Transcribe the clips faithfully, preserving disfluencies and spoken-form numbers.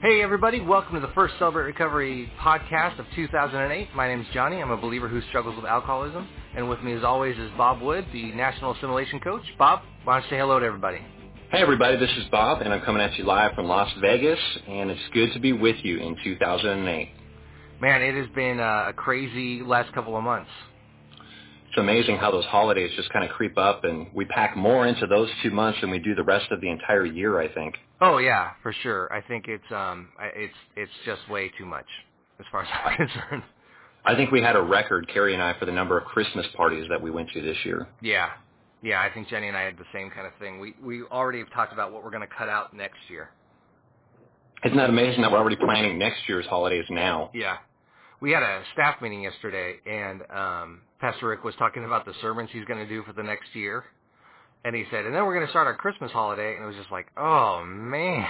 Hey everybody, welcome to the first Celebrate Recovery podcast of two thousand eight. My name is Johnny. I'm a believer who struggles with alcoholism. And with me as always is Bob Wood, the National Assimilation Coach. Bob, why don't you say hello to everybody? Hey everybody, this is Bob, and I'm coming at you live from Las Vegas, and it's good to be with you in two thousand eight. Man, it has been uh, a crazy last couple of months. It's amazing how those holidays just kind of creep up, and we pack more into those two months than we do the rest of the entire year, I think. Oh yeah, for sure. I think it's um, it's it's just way too much as far as I'm concerned. I think we had a record, Carrie and I, for the number of Christmas parties that we went to this year. Yeah. Yeah, I think Jenny and I had the same kind of thing. We we already have talked about what we're going to cut out next year. Isn't that amazing that we're already planning next year's holidays now? Yeah. We had a staff meeting yesterday, and um, Pastor Rick was talking about the sermons he's going to do for the next year. And he said, and then we're going to start our Christmas holiday. And it was just like, oh, man.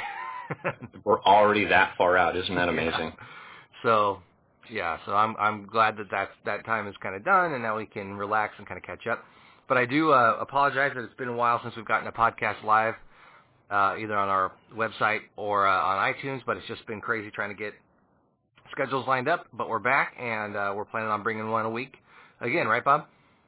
We're already that far out. Isn't that amazing? Yeah. So, yeah, so I'm I'm glad that that's, that time is kind of done, and now we can relax and kind of catch up. But I do uh, apologize that it's been a while since we've gotten a podcast live, uh, either on our website or uh, on iTunes, but it's just been crazy trying to get schedules lined up. But we're back, and uh, we're planning on bringing one a week again, right, Bob?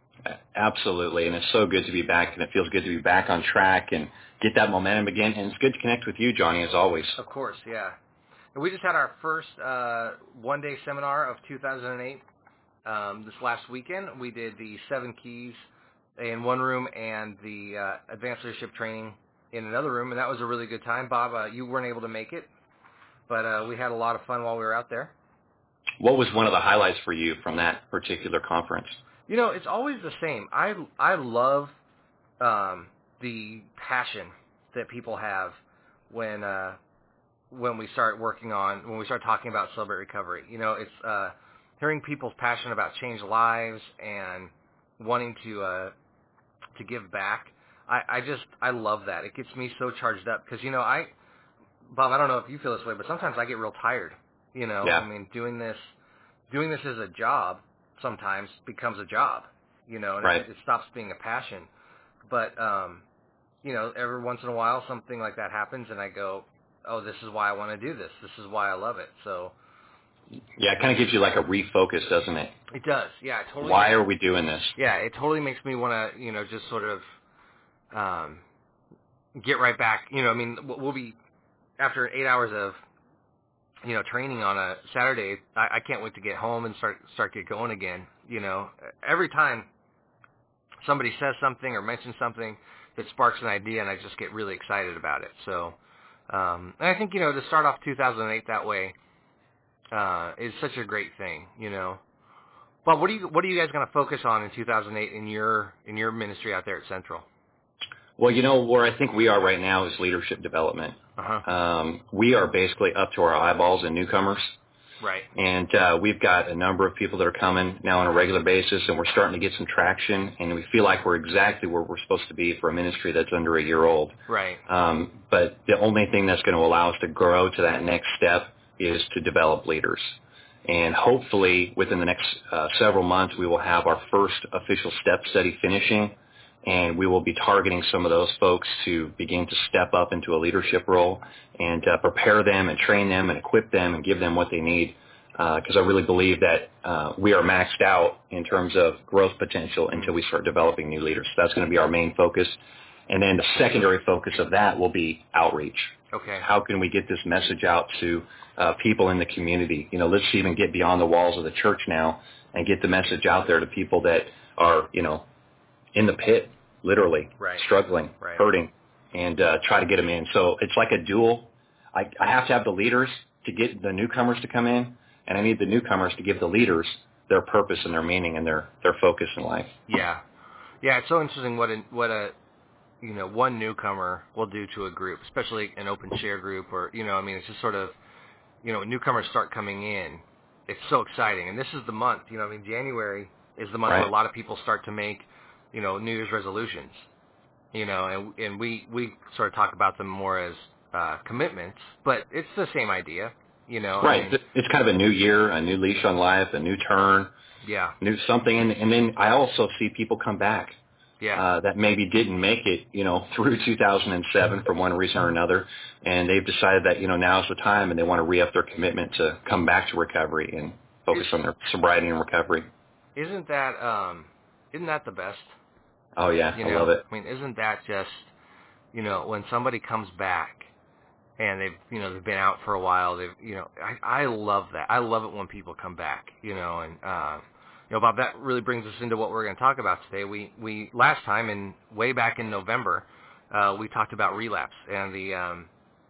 Absolutely, and it's so good to be back, and it feels good to be back on track and get that momentum again, and it's good to connect with you, Johnny, as always. Of course, yeah. And we just had our first uh, one-day seminar of two thousand eight um, this last weekend. We did the seven keys in one room and the uh, advanced leadership training in another room, and that was a really good time. Bob, uh, you weren't able to make it, but uh, we had a lot of fun while we were out there. What was one of the highlights for you from that particular conference? You know, it's always the same. I, I love um, the passion that people have when uh, when we start working on, when we start talking about Celebrate Recovery. You know, it's uh, hearing people's passion about changed lives and wanting to uh, to give back. I, I just, I love that. It gets me so charged up because, you know, I, Bob, I don't know if you feel this way, but sometimes I get real tired. You know, yeah. I mean, doing this, doing this as a job sometimes becomes a job, you know, and right. it, it stops being a passion. But, um, you know, every once in a while something like that happens and I go, oh, this is why I want to do this. This is why I love it. So. Yeah, it kind of gives you like a refocus, doesn't it? It does. Yeah, it totally. Why are we doing this? Yeah, it totally makes me want to, you know, just sort of um, get right back. You know, I mean, we'll be, after eight hours of, you know, training on a Saturday, I, I can't wait to get home and start start get going again. You know, every time somebody says something or mentions something that sparks an idea, and I just get really excited about it. So, um, and I think, you know, to start off two thousand eight that way uh, is such a great thing. You know, Bob, what are you what are you guys going to focus on in two thousand eight in your in your ministry out there at Central? Well, you know, where I think we are right now is leadership development. Uh-huh. Um, we are basically up to our eyeballs in newcomers. Right. And uh, we've got a number of people that are coming now on a regular basis, and we're starting to get some traction, and we feel like we're exactly where we're supposed to be for a ministry that's under a year old. Right. Um, but the only thing that's going to allow us to grow to that next step is to develop leaders. And hopefully within the next uh, several months, we will have our first official step study finishing, and we will be targeting some of those folks to begin to step up into a leadership role and uh, prepare them and train them and equip them and give them what they need. Because uh, I really believe that uh, we are maxed out in terms of growth potential until we start developing new leaders. So that's going to be our main focus. And then the secondary focus of that will be outreach. Okay. How can we get this message out to uh, people in the community? You know, let's even get beyond the walls of the church now and get the message out there to people that are, you know, in the pit, literally, right. struggling, right. hurting, and uh, try to get them in. So it's like a dual. I, I have to have the leaders to get the newcomers to come in, and I need the newcomers to give the leaders their purpose and their meaning and their, their focus in life. Yeah. Yeah, it's so interesting what a, what a, you know, one newcomer will do to a group, especially an open share group or, you know, I mean, it's just sort of, you know, newcomers start coming in. It's so exciting. And this is the month, you know, I mean, January is the month right. where a lot of people start to make, you know, New Year's resolutions, you know, and and we, we sort of talk about them more as uh, commitments, but it's the same idea, you know. Right. I mean, it's kind of a new year, a new leash on life, a new turn, yeah, new something. And, and then I also see people come back. Yeah. Uh, that maybe didn't make it, you know, through two thousand seven for one reason or another, and they've decided that, you know, now's the time, and they want to re-up their commitment to come back to recovery and focus on their sobriety and recovery. Isn't that um, isn't that the best? Oh yeah, you I know? love it. I mean, isn't that just, you know, when somebody comes back and they've, you know, they've been out for a while, they've, you know, I, I love that. I love it when people come back, you know, and. Uh, You know, Bob, that really brings us into what we're going to talk about today. We, we last time, in way back in November, uh, we talked about relapse and the um,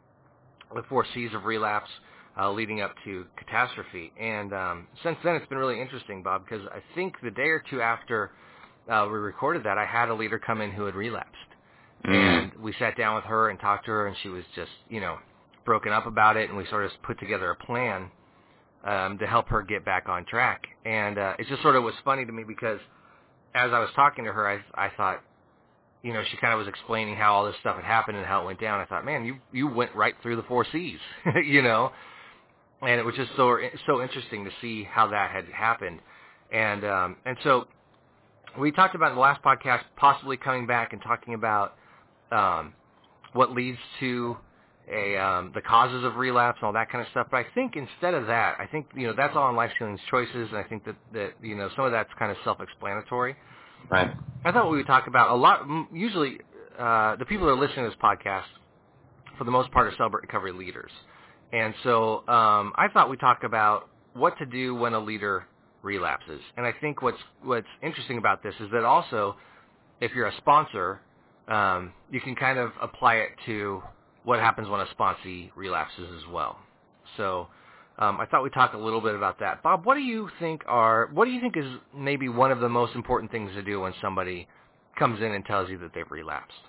the four C's of relapse uh, leading up to catastrophe. And um, since then, it's been really interesting, Bob, because I think the day or two after uh, we recorded that, I had a leader come in who had relapsed, Mm. and we sat down with her and talked to her, and she was just, you know, broken up about it, and we sort of put together a plan Um, to help her get back on track. And uh, it just sort of was funny to me because as I was talking to her, I, I thought, you know, she kind of was explaining how all this stuff had happened and how it went down. I thought, man, you you went right through the four C's, you know. And it was just so so interesting to see how that had happened. And um, and so we talked about in the last podcast possibly coming back and talking about um, what leads to a um, the causes of relapse and all that kind of stuff. But I think instead of that, I think, you know, that's all in Life Healing's Choices, and I think that, that, you know, some of that's kind of self-explanatory. Right. I thought we would talk about a lot, usually uh, the people that are listening to this podcast, for the most part, are Celebrate Recovery leaders. And so um, I thought we'd talk about what to do when a leader relapses. And I think what's what's interesting about this is that also, if you're a sponsor, um, you can kind of apply it to what happens when a sponsee relapses as well. So um, I thought we'd talk a little bit about that. Bob, what do you think are, what do you think is maybe one of the most important things to do when somebody comes in and tells you that they've relapsed?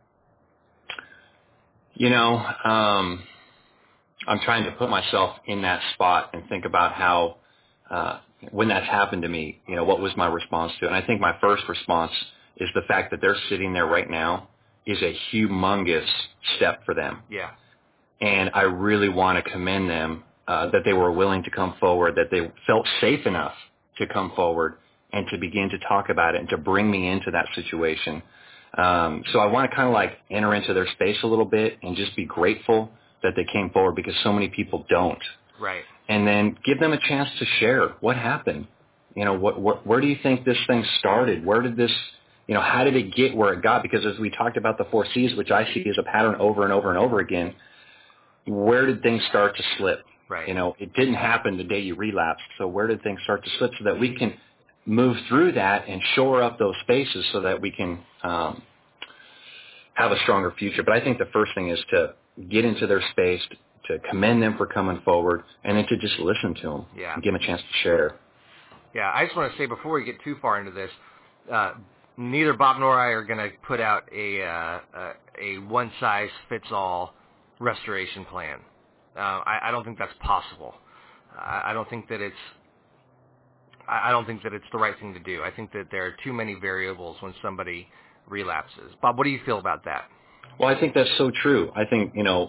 You know, um, I'm trying to put myself in that spot and think about how, uh, when that's happened to me, you know, what was my response to it? And I think my first response is the fact that they're sitting there right now is a humongous step for them. Yeah. And I really want to commend them uh, that they were willing to come forward, that they felt safe enough to come forward and to begin to talk about it and to bring me into that situation. Um, so I want to kind of like enter into their space a little bit and just be grateful that they came forward, because so many people don't. Right. And then give them a chance to share what happened. You know, what, what, where do you think this thing started? Where did this, you know, how did it get where it got? Because as we talked about the four C's, which I see as a pattern over and over and over again, where did things start to slip? Right. You know, it didn't happen the day you relapsed. So where did things start to slip so that we can move through that and shore up those spaces so that we can um, have a stronger future? But I think the first thing is to get into their space, to commend them for coming forward, and then to just listen to them Yeah. and give them a chance to share. Yeah, I just want to say before we get too far into this, uh, neither Bob nor I are going to put out a uh, a, a one-size-fits-all restoration plan. Uh, I, I don't think that's possible. I, I don't think that it's. I I don't think that it's the right thing to do. I think that there are too many variables when somebody relapses. Bob, what do you feel about that? Well, I think that's so true. I think, you know,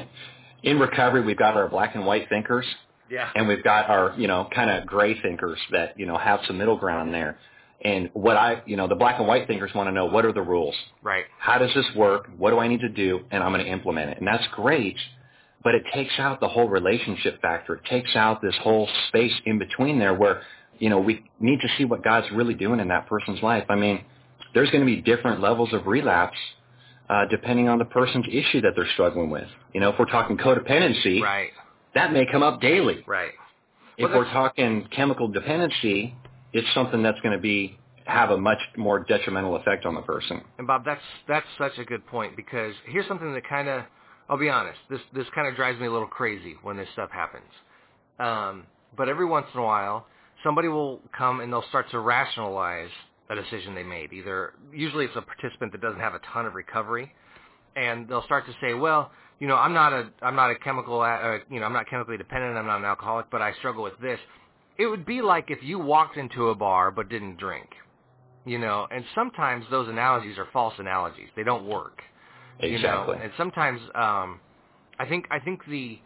in recovery, we've got our black and white thinkers. Yeah. And we've got our, you know, kind of gray thinkers that, you know, have some middle ground there. And what I, you know, the black and white thinkers want to know, what are the rules? Right. How does this work? What do I need to do? And I'm going to implement it. And that's great, but it takes out the whole relationship factor. It takes out this whole space in between there where, you know, we need to see what God's really doing in that person's life. I mean, there's going to be different levels of relapse uh, depending on the person's issue that they're struggling with. You know, if we're talking codependency, Right. that may come up daily. Right. If Well, we're talking chemical dependency, it's something that's going to be have a much more detrimental effect on the person. And Bob, that's that's such a good point, because here's something that kind of, I'll be honest, this this kind of drives me a little crazy when this stuff happens. Um, but every once in a while, somebody will come and they'll start to rationalize a decision they made. Either usually it's a participant that doesn't have a ton of recovery, and they'll start to say, well, you know, I'm not a I'm not a chemical, uh, you know, I'm not chemically dependent, I'm not an alcoholic, but I struggle with this. It would be like if you walked into a bar but didn't drink, you know. And sometimes those analogies are false analogies; they don't work. Exactly. You know? And sometimes, um, I think I think the,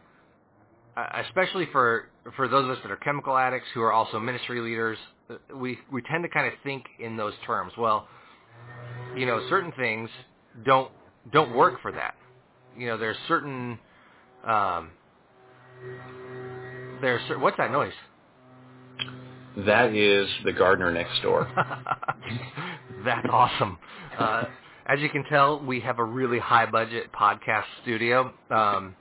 uh, especially for for those of us that are chemical addicts who are also ministry leaders, we we tend to kind of think in those terms. Well, you know, certain things don't don't work for that. You know, there's certain um, there's cer- what's that noise? That is the gardener next door. That's awesome. Uh, as you can tell, we have a really high-budget podcast studio. Um,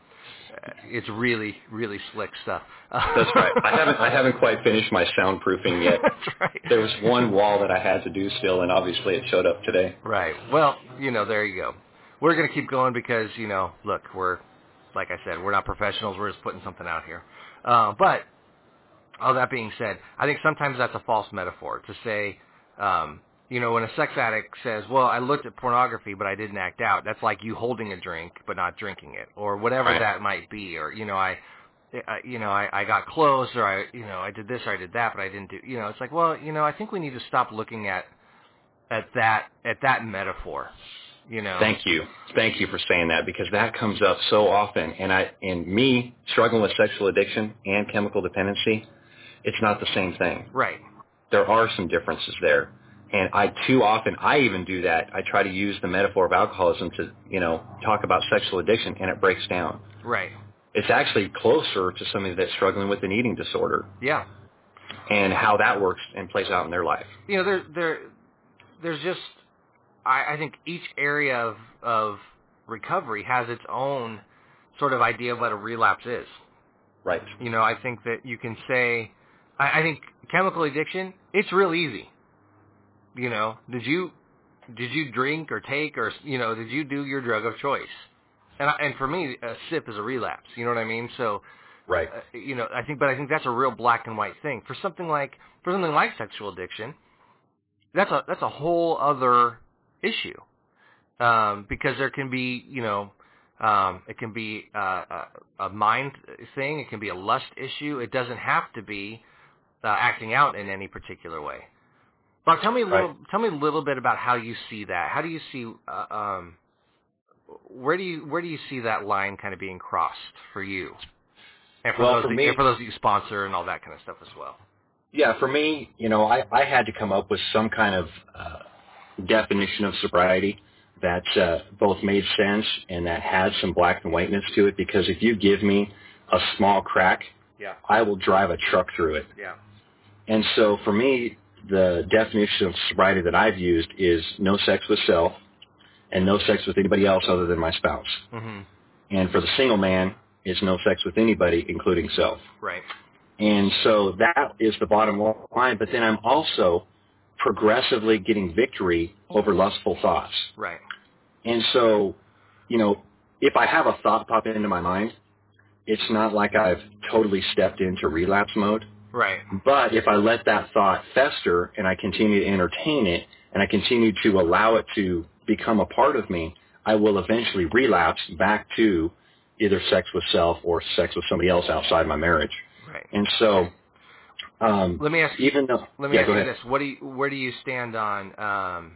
it's really, really slick stuff. That's right. I haven't I haven't quite finished my soundproofing yet. That's right. There was one wall that I had to do still, and obviously it showed up today. Right. Well, you know, there you go. We're going to keep going because, you know, look, we're, like I said, we're not professionals. We're just putting something out here. Uh, but all that being said, I think sometimes that's a false metaphor to say, um, you know, when a sex addict says, well, I looked at pornography, but I didn't act out, that's like you holding a drink but not drinking it, or whatever right. that might be. Or, you know, I, I you know, I, I got close, or I, you know, I did this or I did that, but I didn't do, you know, it's like, well, you know, I think we need to stop looking at, at that, at that metaphor, you know. Thank you. Thank you for saying that, because that comes up so often. And I, and me struggling with sexual addiction and chemical dependency, it's not the same thing. Right. There are some differences there. And I too often, I even do that. I try to use the metaphor of alcoholism to, you know, talk about sexual addiction, and it breaks down. Right. It's actually closer to somebody that's struggling with an eating disorder. Yeah. And how that works and plays out in their life. You know, there, there, there's just, I, I think each area of, of recovery has its own sort of idea of what a relapse is. Right. You know, I think that you can say, I, I think chemical addiction, it's real easy. You know, did you did you drink or take or, you know, did you do your drug of choice? And I, and for me, a sip is a relapse. You know what I mean? So, right. Uh, you know, I think, but I think that's a real black and white thing. For something like for something like sexual addiction, that's a that's a whole other issue, um, because there can be, you know, um, it can be uh, a, a mind thing, it can be a lust issue. It doesn't have to be uh, acting out in any particular way. Bob, tell me a little. Right. Tell me a little bit about how you see that. How do you see? Uh, um, where do you where do you see that line kind of being crossed for you, and for well, those for that, me, and for those that you sponsor and all that kind of stuff as well? Yeah, for me, you know, I, I had to come up with some kind of uh, definition of sobriety that uh, both made sense and that had some black and whiteness to it. Because if you give me a small crack, yeah, I will drive a truck through it. Yeah. And so for me, the definition of sobriety that I've used is no sex with self and no sex with anybody else other than my spouse. Mm-hmm. And for the single man, it's no sex with anybody, including self. Right. And so that is the bottom line. But then I'm also progressively getting victory over lustful thoughts. Right. And so, you know, if I have a thought pop into my mind, it's not like I've totally stepped into relapse mode. Right. But if I let that thought fester and I continue to entertain it and I continue to allow it to become a part of me, I will eventually relapse back to either sex with self or sex with somebody else outside my marriage. Right. And so, um, let me ask you, even though, let me yeah, ask go you ahead. this: what do you, where do you stand on? Um,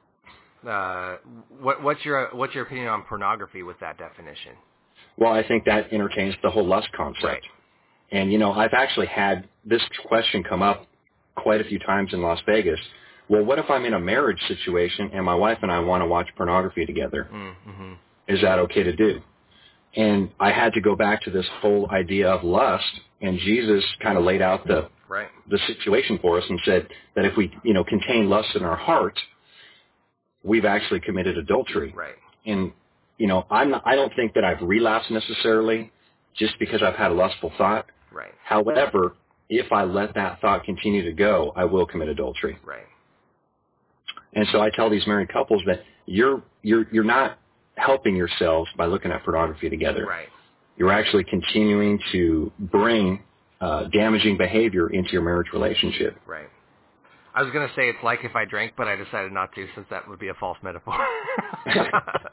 uh, what, what's your what's your opinion on pornography with that definition? Well, I think that entertains the whole lust concept. Right. And, you know, I've actually had this question come up quite a few times in Las Vegas. Well, what if I'm in a marriage situation and my wife and I want to watch pornography together? Mm-hmm. Is that okay to do? And I had to go back to this whole idea of lust, and Jesus kind of laid out the right. the situation for us and said that if we, you know, contain lust in our heart, we've actually committed adultery. Right. And, you know, I'm not, I don't think that I've relapsed necessarily just because I've had a lustful thought. Right. However, if I let that thought continue to go, I will commit adultery. Right. And so I tell these married couples that you're you're you're not helping yourselves by looking at pornography together. Right. You're actually continuing to bring uh, damaging behavior into your marriage relationship. Right. I was going to say it's like if I drank, but I decided not to, since that would be a false metaphor. no.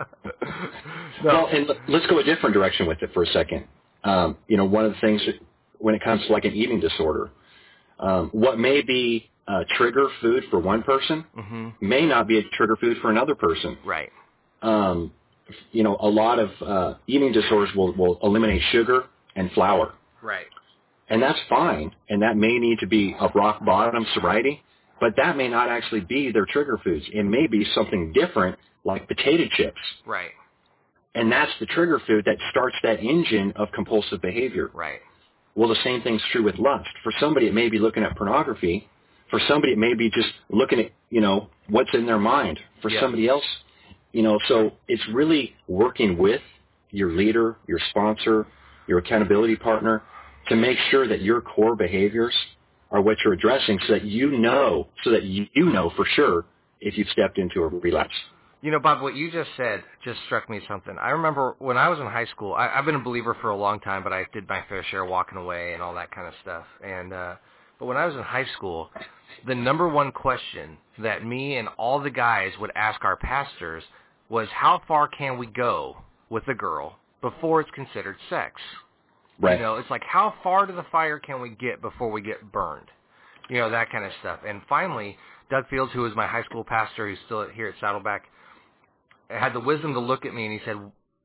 Well, and let's go a different direction with it for a second. Um, you know, one of the things that, when it comes to like an eating disorder, um, what may be a trigger food for one person mm-hmm. may not be a trigger food for another person. Right. Um, you know, a lot of uh, eating disorders will, will eliminate sugar and flour. Right. And that's fine, and that may need to be a rock bottom sobriety. but that may not actually be their trigger foods. It may be something different like potato chips. Right. And that's the trigger food that starts that engine of compulsive behavior. Right. Well, the same thing's true with lust. For somebody, it may be looking at pornography. For somebody, it may be just looking at, you know, what's in their mind. For yeah. somebody else, you know, so it's really working with your leader, your sponsor, your accountability partner to make sure that your core behaviors are what you're addressing so that you know, so that you know for sure if you've stepped into a relapse. You know, Bob, what you just said just struck me something. I remember when I was in high school, I, I've been a believer for a long time, but I did my fair share walking away and all that kind of stuff. And uh, but when I was in high school, the number one question that me and all the guys would ask our pastors was, how far can we go with a girl before it's considered sex? Right. You know, it's like, how far to the fire can we get before we get burned? You know, that kind of stuff. And finally, Doug Fields, who was my high school pastor, who's still here at Saddleback, had the wisdom to look at me, and he said,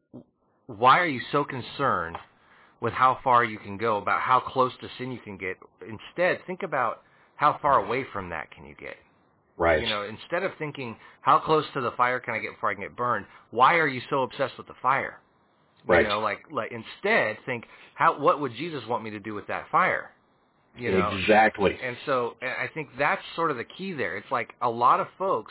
why are you so concerned with how far you can go, about how close to sin you can get? Instead, think about how far away from that can you get. Right. You know, instead of thinking, how close to the fire can I get before I can get burned, why are you so obsessed with the fire? Right. You know, like, like instead think, how, what would Jesus want me to do with that fire? You know? Exactly. And so I think that's sort of the key there. It's like a lot of folks,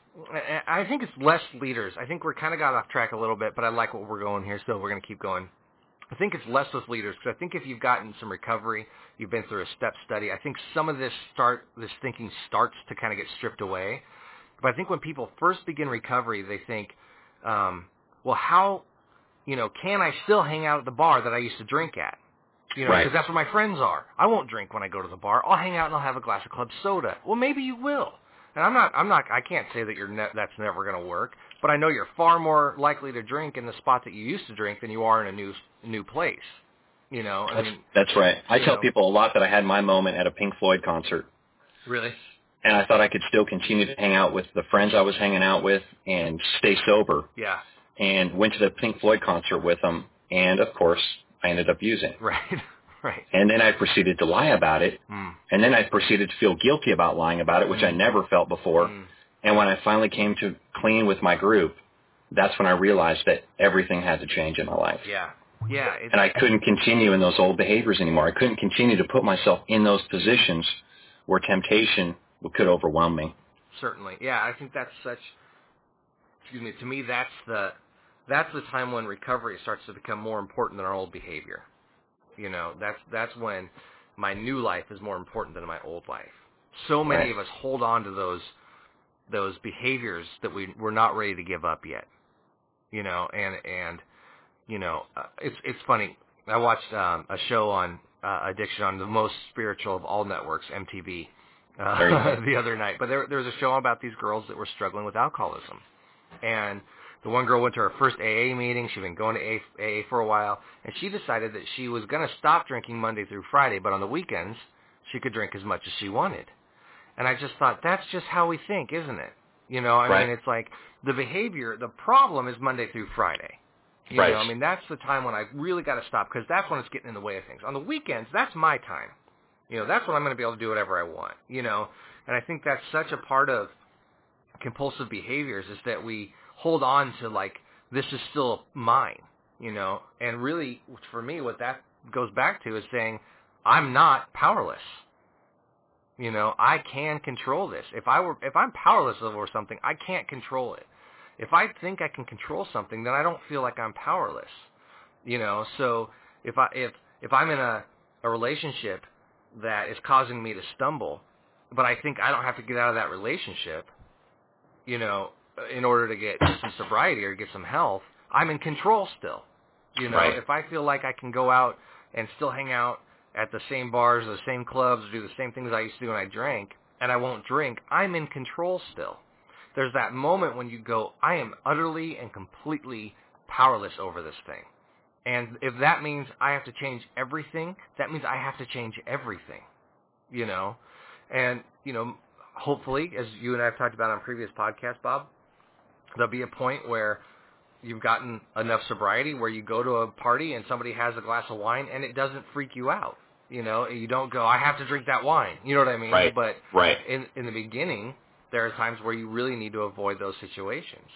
I think it's less leaders. I think we're kind of got off track a little bit, but I like what we're going here, so we're going to keep going. I think it's less with leaders, because I think if you've gotten some recovery, you've been through a step study, I think some of this start, this thinking starts to kind of get stripped away. But I think when people first begin recovery, they think, um, well, how, you know, can I still hang out at the bar that I used to drink at? You know, because Right. that's where my friends are. I won't drink when I go to the bar. I'll hang out and I'll have a glass of club soda. Well, maybe you will. And I'm not, I'm not, I can't say that you're ne- that's never going to work, but I know you're far more likely to drink in the spot that you used to drink than you are in a new, new place. You know, I That's, mean, that's right. I tell know. people a lot that I had my moment at a Pink Floyd concert. Really? And I thought I could still continue to hang out with the friends I was hanging out with and stay sober. Yeah. And went to the Pink Floyd concert with them. And, of course, I ended up using. Right. Right. And then I proceeded to lie about it. Mm. And then I proceeded to feel guilty about lying about it, which mm. I never felt before. Mm. And when I finally came to clean with my group, that's when I realized that everything had to change in my life. Yeah. Yeah. It's, And I couldn't continue in those old behaviors anymore. I couldn't continue to put myself in those positions where temptation could overwhelm me. Certainly. Yeah, I think that's such, excuse me, to me that's the, that's the time when recovery starts to become more important than our old behavior. You know, that's that's when my new life is more important than my old life. So many Right. of us hold on to those those behaviors that we we're not ready to give up yet. You know, and and you know, uh, it's it's funny. I watched um, a show on uh, addiction on the most spiritual of all networks, M T V, uh, the other night. But there there was a show about these girls that were struggling with alcoholism, and the one girl went to her first A A meeting. She'd been going to A A for a while, and she decided that she was going to stop drinking Monday through Friday, but on the weekends she could drink as much as she wanted. And I just thought, that's just how we think, isn't it? You know, I Right. mean, it's like the behavior, the problem is Monday through Friday. You Right. know, I mean, that's the time when I really got to stop, because that's when it's getting in the way of things. On the weekends, that's my time. You know, that's when I'm going to be able to do whatever I want, you know. And I think that's such a part of compulsive behaviors, is that we hold on to, like, this is still mine, you know. And really, for me, what that goes back to is saying, I'm not powerless. You know, I can control this. If I were, if I'm powerless over something, I can't control it. If I think I can control something, then I don't feel like I'm powerless. You know, so if I if if I'm in a, a relationship that is causing me to stumble, but I think I don't have to get out of that relationship, you know, in order to get some sobriety or get some health, I'm in control still. You know, Right. if I feel like I can go out and still hang out at the same bars, or the same clubs, or do the same things I used to do when I drank, and I won't drink, I'm in control still. There's that moment when you go, I am utterly and completely powerless over this thing. And if that means I have to change everything, that means I have to change everything, you know. And, you know, hopefully, as you and I have talked about on previous podcasts, Bob, there'll be a point where you've gotten enough sobriety where you go to a party and somebody has a glass of wine and it doesn't freak you out. You know, you don't go, I have to drink that wine. You know what I mean? Right. But right. in in the beginning, there are times where you really need to avoid those situations.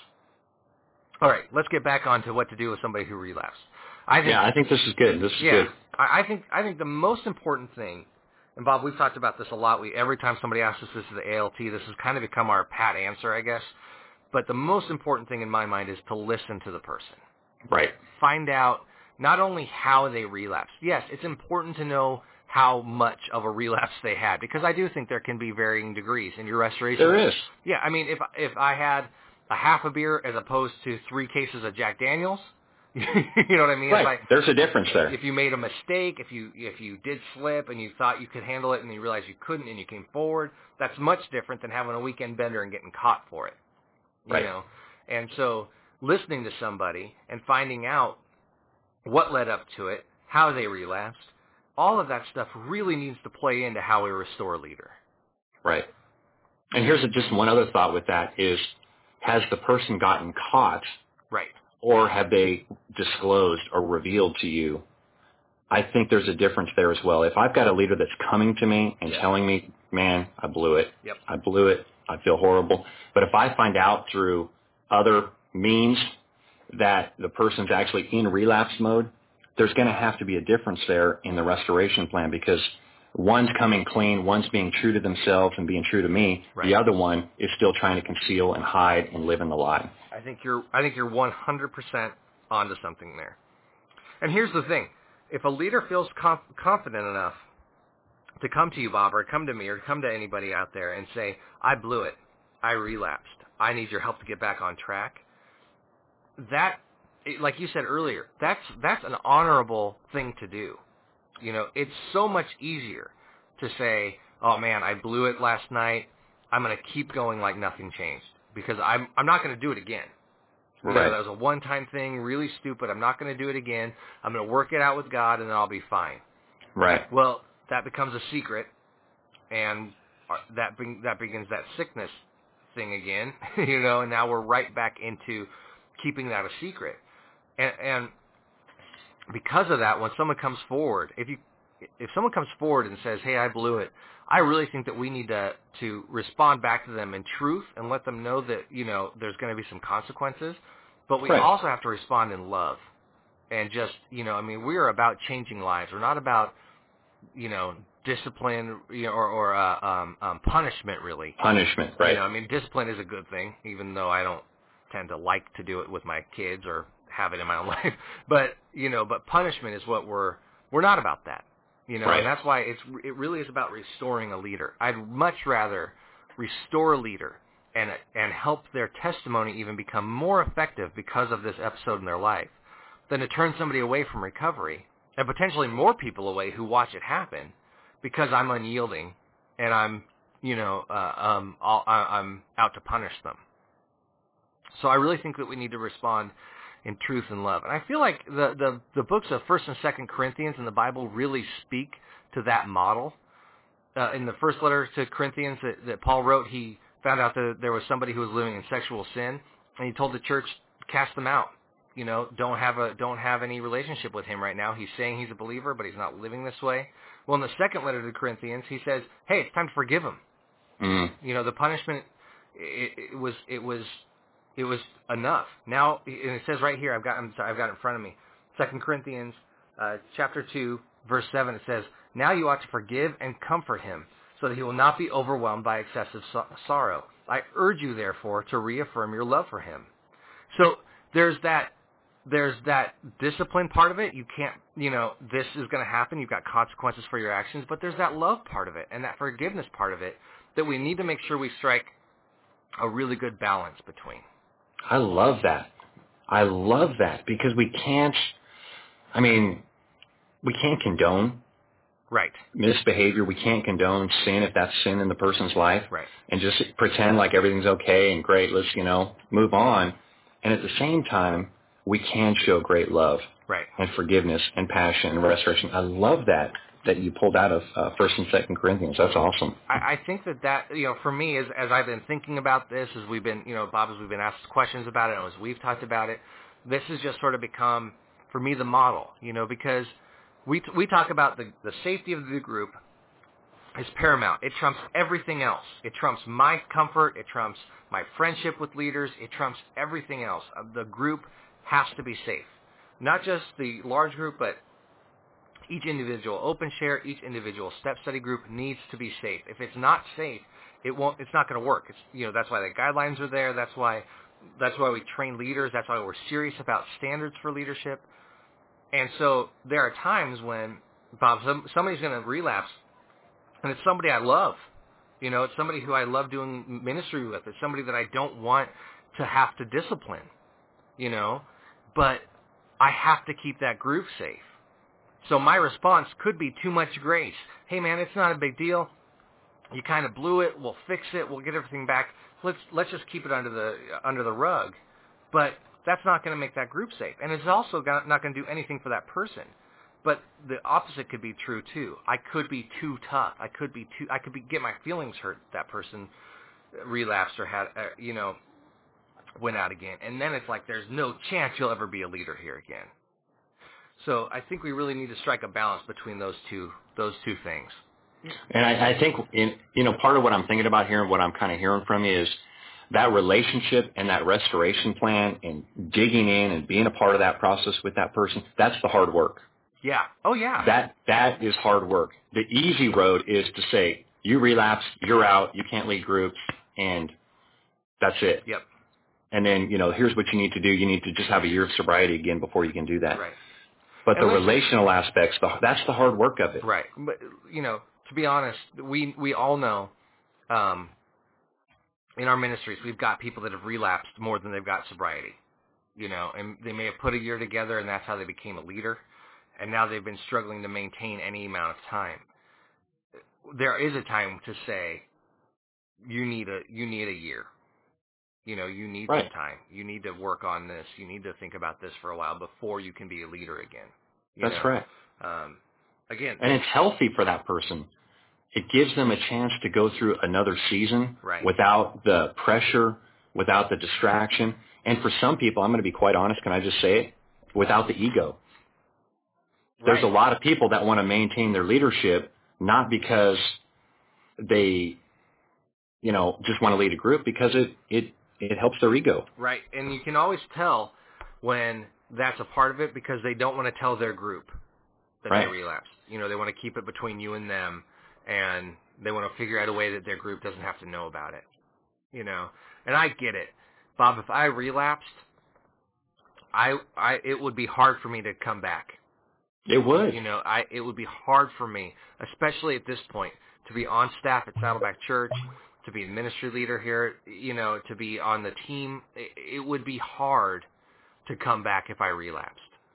All right, let's get back on to what to do with somebody who relapsed. I think, yeah, I think this is good. This is yeah, good. I, I think I think the most important thing, and Bob, we've talked about this a lot. We every time somebody asks us this is the A L T, this has kind of become our pat answer, I guess. But the most important thing in my mind is to listen to the person. Right. Find out not only how they relapsed. Yes, it's important to know how much of a relapse they had, because I do think there can be varying degrees in your restoration. There is. Yeah, I mean, if if I had a half a beer as opposed to three cases of Jack Daniels, you know what I mean? Right. If I, There's a difference there. If you made a mistake, if you if you did slip and you thought you could handle it and you realized you couldn't and you came forward, that's much different than having a weekend bender and getting caught for it. You right. know? And so listening to somebody and finding out what led up to it, how they relapsed, all of that stuff really needs to play into how we restore a leader. Right. And here's a, just one other thought with that is, has the person gotten caught? Right. Or have they disclosed or revealed to you? I think there's a difference there as well. If I've got a leader that's coming to me and yeah. telling me, man, I blew it. Yep. I blew it. I feel horrible. But if I find out through other means that the person's actually in relapse mode, there's going to have to be a difference there in the restoration plan, because one's coming clean, one's being true to themselves and being true to me. Right. The other one is still trying to conceal and hide and live in the lie. I think you're I think you're one hundred percent onto something there. And here's the thing. If a leader feels conf- confident enough to come to you, Bob, or come to me, or come to anybody out there and say, I blew it, I relapsed, I need your help to get back on track, that, like you said earlier, that's that's an honorable thing to do. You know, it's so much easier to say, oh, man, I blew it last night, I'm going to keep going like nothing changed, because I'm I'm not going to do it again. Right. You know, that was a one-time thing, really stupid. I'm not going to do it again. I'm going to work it out with God, and then I'll be fine. Right. Well, that becomes a secret, and that be- that begins that sickness thing again. You know, and now we're right back into keeping that a secret. And, and because of that, when someone comes forward, if you if someone comes forward and says, "Hey, I blew it," I really think that we need to to respond back to them in truth and let them know that, you know, there's going to be some consequences, but we right. also have to respond in love. And just, you know, I mean, we are about changing lives. We're not about, you know, discipline, you know, or, or uh, um, um, punishment, really. Punishment, right. You know, I mean, discipline is a good thing, even though I don't tend to like to do it with my kids or have it in my own life. But, you know, but punishment is what we're, we're not about that. You know, right. and that's why it's it really is about restoring a leader. I'd much rather restore a leader and and help their testimony even become more effective because of this episode in their life than to turn somebody away from recovery and potentially more people away who watch it happen because I'm unyielding and I'm, you know, uh, um, I'll, I'm out to punish them. So I really think that we need to respond in truth and love. And I feel like the, the, the books of First and Second Corinthians in the Bible really speak to that model. Uh, in the first letter to Corinthians that, that Paul wrote, he found out that there was somebody who was living in sexual sin, and he told the church, cast them out. You know, don't have a don't have any relationship with him right now. He's saying he's a believer, but he's not living this way. Well, in the second letter to the Corinthians, he says, hey, it's time to forgive him. Mm. You know, the punishment, it, it was it was It was enough. Now, and it says right here, I've got, I'm sorry, I've got it in front of me. Second Corinthians, uh, chapter two, verse seven. It says, "Now you ought to forgive and comfort him, so that he will not be overwhelmed by excessive so- sorrow. I urge you, therefore, to reaffirm your love for him." So there's that, there's that discipline part of it. You can't, you know, this is going to happen. You've got consequences for your actions, but there's that love part of it and that forgiveness part of it that we need to make sure we strike a really good balance between. I love that. I love that because we can't, I mean, we can't condone right. misbehavior. We can't condone sin if that's sin in the person's life. Right. And just pretend like everything's okay and great, let's, you know, move on. And at the same time, we can show great love. Right. And forgiveness and passion and restoration. I love that. that you pulled out of uh, First and Second Corinthians. That's awesome. I, I think that that, you know, for me, as, as I've been thinking about this, as we've been, you know, Bob, as we've been asked questions about it, and as we've talked about it, this has just sort of become, for me, the model, you know, because We we talk about the the safety of the group is paramount. It trumps everything else. It trumps my comfort. It trumps my friendship with leaders. It trumps everything else. The group has to be safe. Not just the large group, but each individual open share, each individual step study group needs to be safe. If it's not safe, it won't. It's not going to work. It's, you know, that's why the guidelines are there. That's why that's why we train leaders. That's why we're serious about standards for leadership. And so there are times when, Bob, some, somebody's going to relapse. And it's somebody I love. You know, it's somebody who I love doing ministry with. It's somebody that I don't want to have to discipline, you know. But I have to keep that group safe. So my response could be too much grace. Hey, man, it's not a big deal. You kind of blew it. We'll fix it. We'll get everything back. Let's let's just keep it under the under the rug. But that's not going to make that group safe. And it's also not going to do anything for that person. But the opposite could be true too. I could be too tough. I could be too. I could be get my feelings hurt. That person relapsed or had, uh, you know, went out again, and then it's like there's no chance you'll ever be a leader here again. So I think we really need to strike a balance between those two those two things. And I, I think, in, you know, part of what I'm thinking about here and what I'm kind of hearing from you is that relationship and that restoration plan and digging in and being a part of that process with that person. That's the hard work. Yeah. Oh, yeah. That that is hard work. The easy road is to say, you relapse, you're out, you can't lead groups, and that's it. Yep. And then, you know, here's what you need to do. You need to just have a year of sobriety again before you can do that. Right. But and the relational aspects, the, that's the hard work of it. Right. But, you know, to be honest, we, we all know um, in our ministries we've got people that have relapsed more than they've got sobriety. You know, and they may have put a year together, and that's how they became a leader. And now they've been struggling to maintain any amount of time. There is a time to say, you need a you need a year. You know, you need right. some time. You need to work on this. You need to think about this for a while before you can be a leader again. You That's know? right. Um, again, and it's healthy for that person. It gives them a chance to go through another season right. without the pressure, without the distraction. And for some people, I'm going to be quite honest, can I just say it? Without the ego. There's right. a lot of people that want to maintain their leadership, not because they, you know, just want to lead a group, because it, it, it helps their ego. Right. And you can always tell when that's a part of it because they don't want to tell their group that right. they relapsed. You know, they want to keep it between you and them, and they want to figure out a way that their group doesn't have to know about it. You know, and I get it. Bob, if I relapsed, I, I, it would be hard for me to come back. It would. You know, I it would be hard for me, especially at this point, to be on staff at Saddleback Church, to be a ministry leader here, you know, to be on the team. It, it would be hard to come back if I relapsed.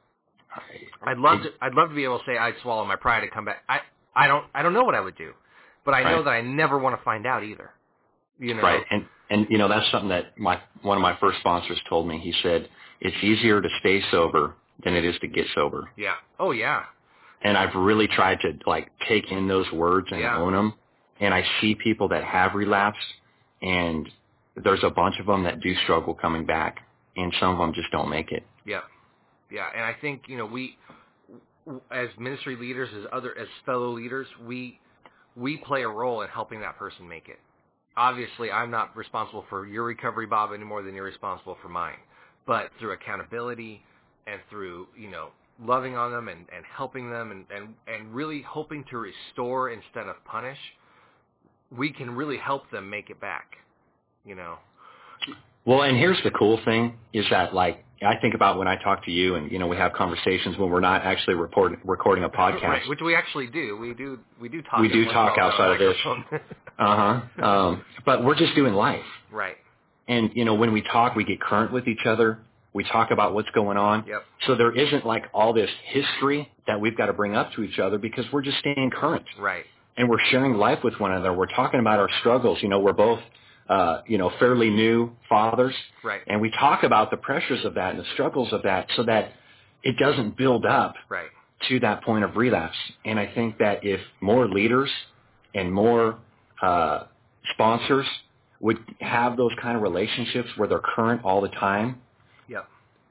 I'd love to. I'd love to be able to say I'd swallow my pride and come back. I I don't I don't know what I would do, but I know right. that I never want to find out either. You know, right? And and you know that's something that my one of my first sponsors told me. He said it's easier to stay sober than it is to get sober. Yeah. Oh, yeah. And I've really tried to, like, take in those words and yeah. own them. And I see people that have relapsed, and there's a bunch of them that do struggle coming back, and some of them just don't make it. Yeah. Yeah. And I think, you know, we, as ministry leaders, as other, as fellow leaders, we, we play a role in helping that person make it. Obviously, I'm not responsible for your recovery, Bob, any more than you're responsible for mine. But through accountability, and through, you know, loving on them and, and helping them and, and, and really hoping to restore instead of punish, we can really help them make it back, you know. Well, and here's the cool thing is that, like, I think about when I talk to you and, you know, we have conversations when we're not actually report, recording a podcast. Right, which we actually do. We do we do talk. We do talk outside of this. uh-huh. Um, but we're just doing life. Right. And, you know, when we talk, we get current with each other. We talk about what's going on. Yep. So there isn't like all this history that we've got to bring up to each other because we're just staying current. Right. And we're sharing life with one another. We're talking about our struggles. You know, we're both, uh, you know, fairly new fathers. Right. And we talk about the pressures of that and the struggles of that so that it doesn't build up right. to that point of relapse. And I think that if more leaders and more uh, sponsors would have those kind of relationships where they're current all the time, yep.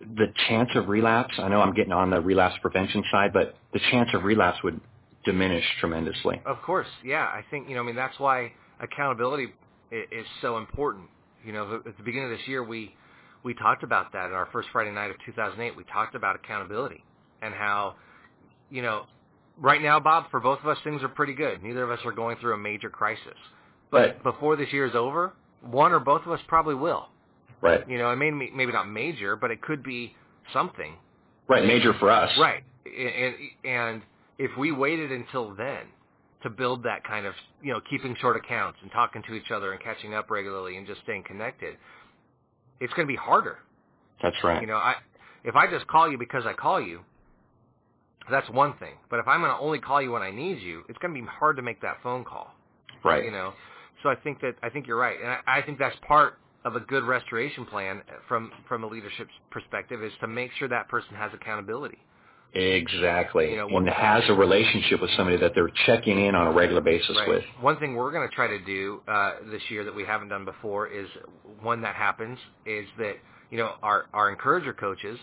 the chance of relapse, I know I'm getting on the relapse prevention side, but the chance of relapse would diminish tremendously. Of course, yeah. I think, you know, I mean, that's why accountability is so important. You know, at the beginning of this year, we we talked about that in our first Friday night of two thousand eight. We talked about accountability and how, you know, right now, Bob, for both of us, things are pretty good. Neither of us are going through a major crisis. But right. before this year is over, one or both of us probably will. Right. You know, I mean, maybe not major, but it could be something. Right, major for us. Right. And, and if we waited until then to build that kind of, you know, keeping short accounts and talking to each other and catching up regularly and just staying connected, it's going to be harder. That's right. You know, I if I just call you because I call you, that's one thing. But if I'm going to only call you when I need you, it's going to be hard to make that phone call. Right. You know, so I think that I think you're right, and I, I think that's part of a good restoration plan from from a leadership perspective is to make sure that person has accountability. Exactly. You know, and has a relationship with somebody that they're checking in on a regular basis right. with. One thing we're going to try to do uh, this year that we haven't done before is when that happens is that, you know, our, our encourager coaches,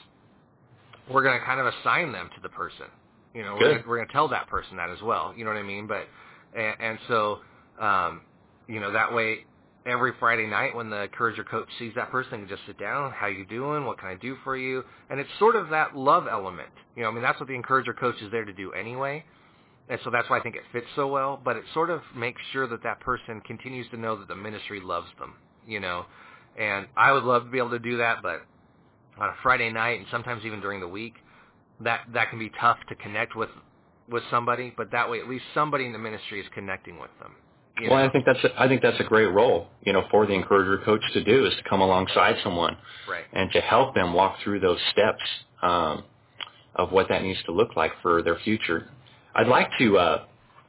we're going to kind of assign them to the person. You know, we're going to tell that person that as well. You know what I mean? But and, and so, um, you know, that way every Friday night when the encourager coach sees that person, they can just sit down. How you doing? What can I do for you? And it's sort of that love element. You know, I mean, that's what the encourager coach is there to do anyway. And so that's why I think it fits so well. But it sort of makes sure that that person continues to know that the ministry loves them, you know. And I would love to be able to do that, but on a Friday night and sometimes even during the week, that, that can be tough to connect with with somebody. But that way at least somebody in the ministry is connecting with them. You well, know? I think that's a, I think that's a great role, you know, for the encourager coach to do is to come alongside someone, right, and to help them walk through those steps um, of what that needs to look like for their future. I'd like to uh,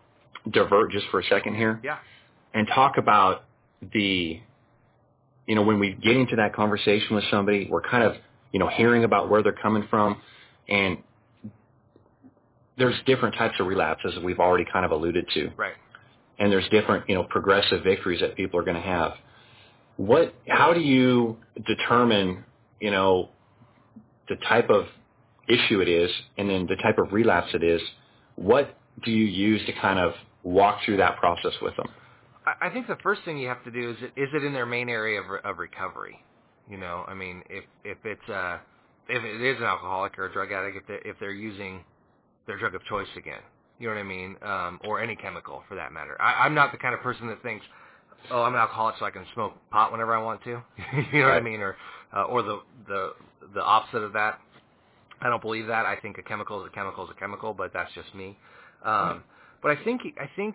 divert just for a second here, yeah, and talk about the, you know, when we get into that conversation with somebody, we're kind of, you know, hearing about where they're coming from, and there's different types of relapses that we've already kind of alluded to. right. And there's different, you know, progressive victories that people are going to have. What, how do you determine, you know, the type of issue it is and then the type of relapse it is? What do you use to kind of walk through that process with them? I think the first thing you have to do is, is it in their main area of, of recovery? You know, I mean, if, if it's, uh, if it is an alcoholic or a drug addict, if they're, if they're using their drug of choice again. You know what I mean? Um, or any chemical, for that matter. I, I'm not the kind of person that thinks, oh, I'm an alcoholic so I can smoke pot whenever I want to. You know right. what I mean? Or uh, or the, the the opposite of that. I don't believe that. I think a chemical is a chemical is a chemical, but that's just me. Um, right. But I think I think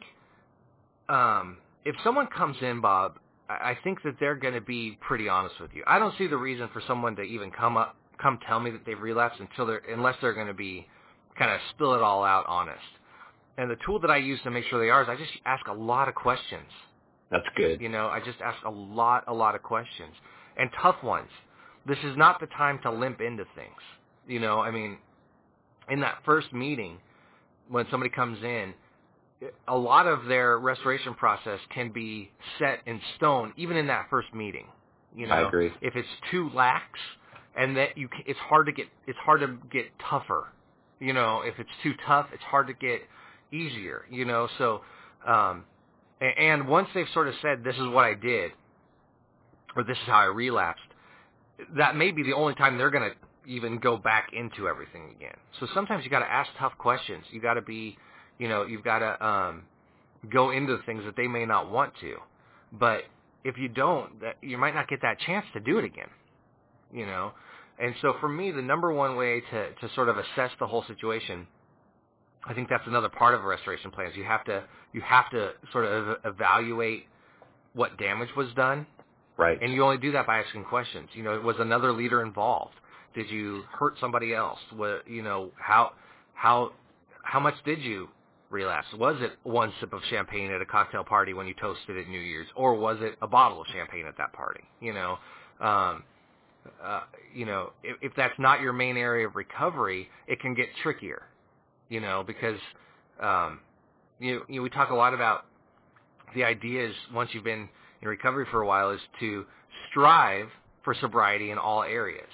um, if someone comes in, Bob, I, I think that they're going to be pretty honest with you. I don't see the reason for someone to even come up, come tell me that they've relapsed until they're unless they're going to be kind of spill it all out honest. And the tool that I use to make sure they are is I just ask a lot of questions. That's good. You know, I just ask a lot, a lot of questions. And tough ones. This is not the time to limp into things. You know, I mean, in that first meeting, when somebody comes in, a lot of their restoration process can be set in stone, even in that first meeting. You know, I agree. If it's too lax, and that you, it's hard to get, it's hard to get tougher. You know, if it's too tough, it's hard to get easier, you know, so, um, and once they've sort of said, this is what I did, or this is how I relapsed, that may be the only time they're going to even go back into everything again. So sometimes you got to ask tough questions. You got to be, you know, you've got to, um, go into things that they may not want to, but if you don't, that you might not get that chance to do it again, you know, and so for me, the number one way to, to sort of assess the whole situation, I think that's another part of a restoration plan. Is you have to you have to sort of evaluate what damage was done, right? And you only do that by asking questions. You know, was another leader involved? Did you hurt somebody else? What, you know, how how how much did you relapse? Was it one sip of champagne at a cocktail party when you toasted at New Year's, or was it a bottle of champagne at that party? You know, um, uh, you know, if, if that's not your main area of recovery, it can get trickier. You know, because um, you, you know, we talk a lot about the ideas once you've been in recovery for a while is to strive for sobriety in all areas.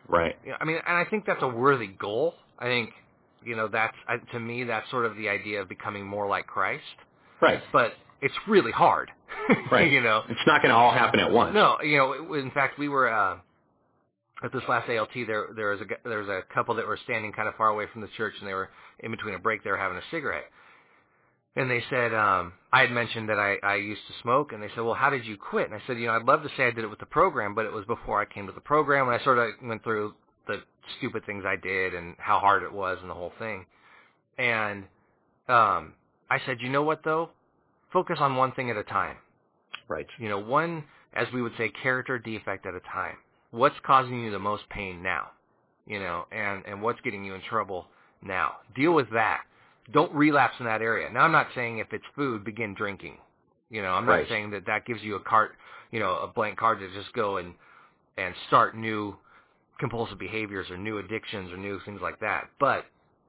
Right. You know, I mean, and I think that's a worthy goal. I think, you know, that's, I, to me, that's sort of the idea of becoming more like Christ. Right. But it's really hard. Right. You know, it's not going to all happen at once. No, you know, in fact, we were uh, at this last A L T. There, there was a there was a couple that were standing kind of far away from the church, and they were in between a break. They were having a cigarette, and they said um, I had mentioned that I, I used to smoke, and they said, "Well, how did you quit?" And I said, "You know, I'd love to say I did it with the program, but it was before I came to the program, and I sort of went through the stupid things I did and how hard it was and the whole thing." And um, I said, "You know what, though? Focus on one thing at a time." Right. You know, one, as we would say, character defect at a time. What's causing you the most pain now? You know, and, and what's getting you in trouble now? Deal with that. Don't relapse in that area. Now, I'm not saying if it's food, begin drinking. You know, I'm not Right. saying that that gives you a cart, you know, a blank card to just go and, and start new compulsive behaviors or new addictions or new things like that. But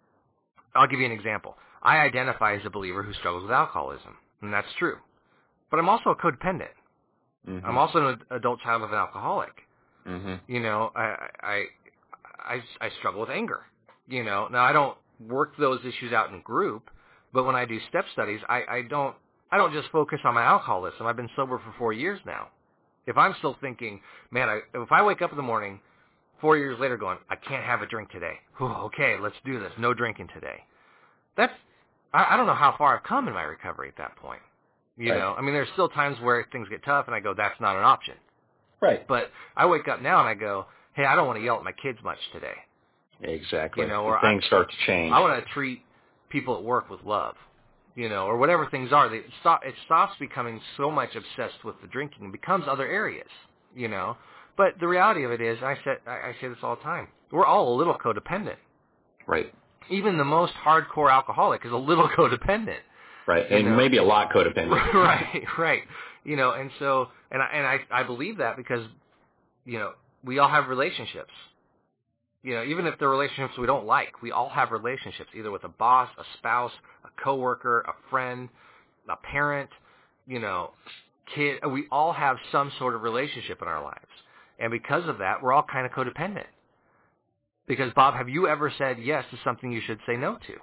I'll give you an example. I identify as a believer who struggles with alcoholism, and that's true. But I'm also a codependent. Mm-hmm. I'm also an adult child of an alcoholic. Mm-hmm. You know, I, I, I, I struggle with anger. You know, now I don't work those issues out in group, but when I do step studies, I, I don't, I don't just focus on my alcoholism. I've been sober for four years now. If I'm still thinking, man, I, if I wake up in the morning, four years later going, I can't have a drink today. Whew, okay, let's do this. No drinking today. That's, I, I don't know how far I've come in my recovery at that point. You Right. know, I mean, there's still times where things get tough, and I go, that's not an option. Right. But I wake up now and I go, hey, I don't want to yell at my kids much today. Exactly. You know, And or things I, start to change. I want to treat people at work with love, you know, or whatever things are. They stop, it stops becoming so much obsessed with the drinking and becomes other areas, you know. But the reality of it is, I say, I say this all the time, we're all a little codependent. Right. Even the most hardcore alcoholic is a little codependent. Right. You And know? maybe a lot codependent. Right, right. You know, and so, and I, and I, I believe that because, you know, we all have relationships. You know, even if they're relationships we don't like, we all have relationships, either with a boss, a spouse, a coworker, a friend, a parent, you know, kid. We all have some sort of relationship in our lives. And because of that, we're all kind of codependent. Because, Bob, have you ever said yes to something you should say no to?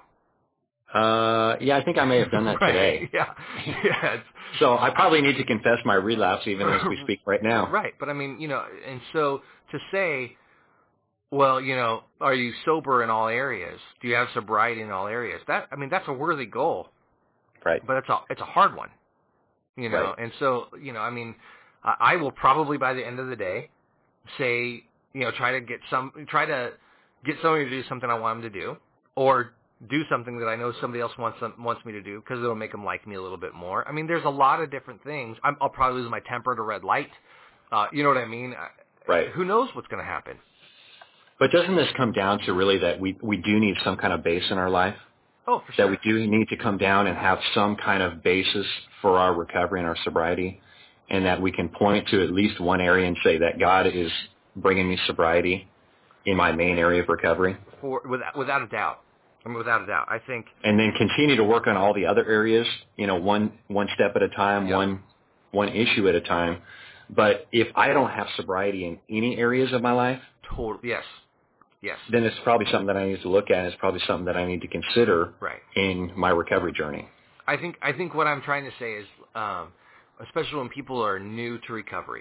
Uh, yeah, I think I may have done that Right. today. Yeah. Yeah. So I probably need to confess my relapse even as we speak right now. Right. But I mean, you know, and so to say, well, you know, are you sober in all areas? Do you have sobriety in all areas? That, I mean, that's a worthy goal. Right. But it's a, it's a hard one. You know, Right. and so, you know, I mean, I, I will probably by the end of the day say, you know, try to get some, try to get somebody to do something I want them to do, or do something that I know somebody else wants them, wants me to do because it'll make them like me a little bit more. I mean, there's a lot of different things. I'm, I'll probably lose my temper at a red light. Uh, you know what I mean? Right. Who knows what's going to happen? But doesn't this come down to really that we, we do need some kind of base in our life? Oh, for That sure. we do need to come down and have some kind of basis for our recovery and our sobriety, and that we can point to at least one area and say that God is bringing me sobriety in my main area of recovery. For, without, without a doubt. I mean, without a doubt. I think. And then continue to work on all the other areas, you know, one one step at a time, Yep. one one issue at a time. But if I don't have sobriety in any areas of my life, Total. Yes. Yes. then it's probably something that I need to look at. It's probably something that I need to consider Right. in my recovery journey. I think I think what I'm trying to say is, um, especially when people are new to recovery,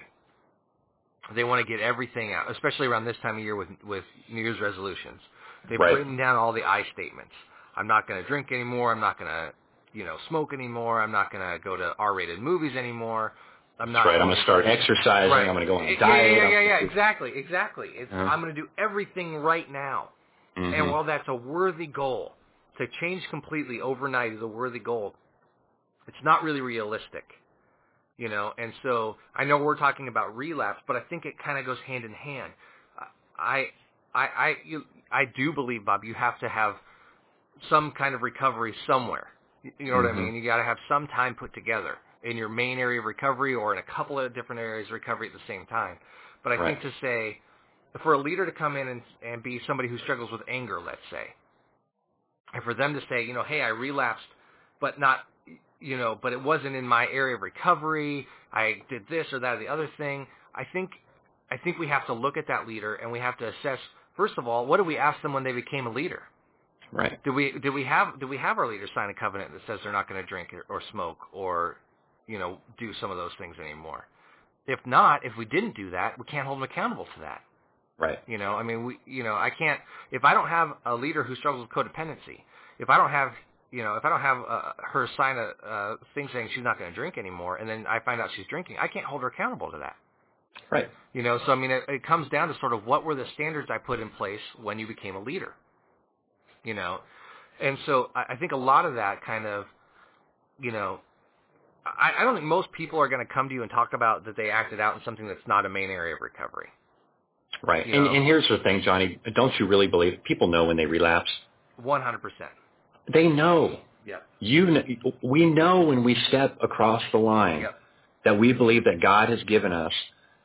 they want to get everything out, especially around this time of year with with New Year's resolutions. They've Right. written down all the I statements. I'm not going to drink anymore. I'm not going to, you know, smoke anymore. I'm not going to go to R-rated movies anymore. I'm not. That's right. I'm going to start exercising. Right. I'm going to go on a Yeah, diet. Yeah, yeah, yeah, yeah. I'm- Exactly, exactly. It's, Uh-huh. I'm going to do everything right now. Mhm. And while that's a worthy goal, to change completely overnight is a worthy goal. It's not really realistic, you know. And so I know we're talking about relapse, but I think it kind of goes hand in hand. I, I, I, you, I do believe, Bob, you have to have some kind of recovery somewhere. You know what Mhm. I mean? You got to have some time put together in your main area of recovery or in a couple of different areas of recovery at the same time. But I Right. think to say, for a leader to come in and, and be somebody who struggles with anger, let's say, and for them to say, you know, hey, I relapsed, but not, you know, but it wasn't in my area of recovery. I did this or that or the other thing. I think I think we have to look at that leader and we have to assess, first of all, what did we ask them when they became a leader? Right. Do we do we have do we have our leaders sign a covenant that says they're not going to drink or smoke or, you know, do some of those things anymore? If not, if we didn't do that, we can't hold them accountable to that. Right. You know, I mean, we, you know, I can't, if I don't have a leader who struggles with codependency, if I don't have, you know, if I don't have uh, her sign a uh, thing saying she's not going to drink anymore, and then I find out she's drinking, I can't hold her accountable to that. Right. You know, so I mean, it, it comes down to sort of what were the standards I put in place when you became a leader. You know, and so I, I think a lot of that kind of, you know, I, I don't think most people are going to come to you and talk about that they acted out in something that's not a main area of recovery. Right. You And, know? and here's the thing, Johnny. Don't you really believe people know when they relapse? one hundred percent. They know. Yep. You, kn- we know when we step across the line Yep. that we believe that God has given us,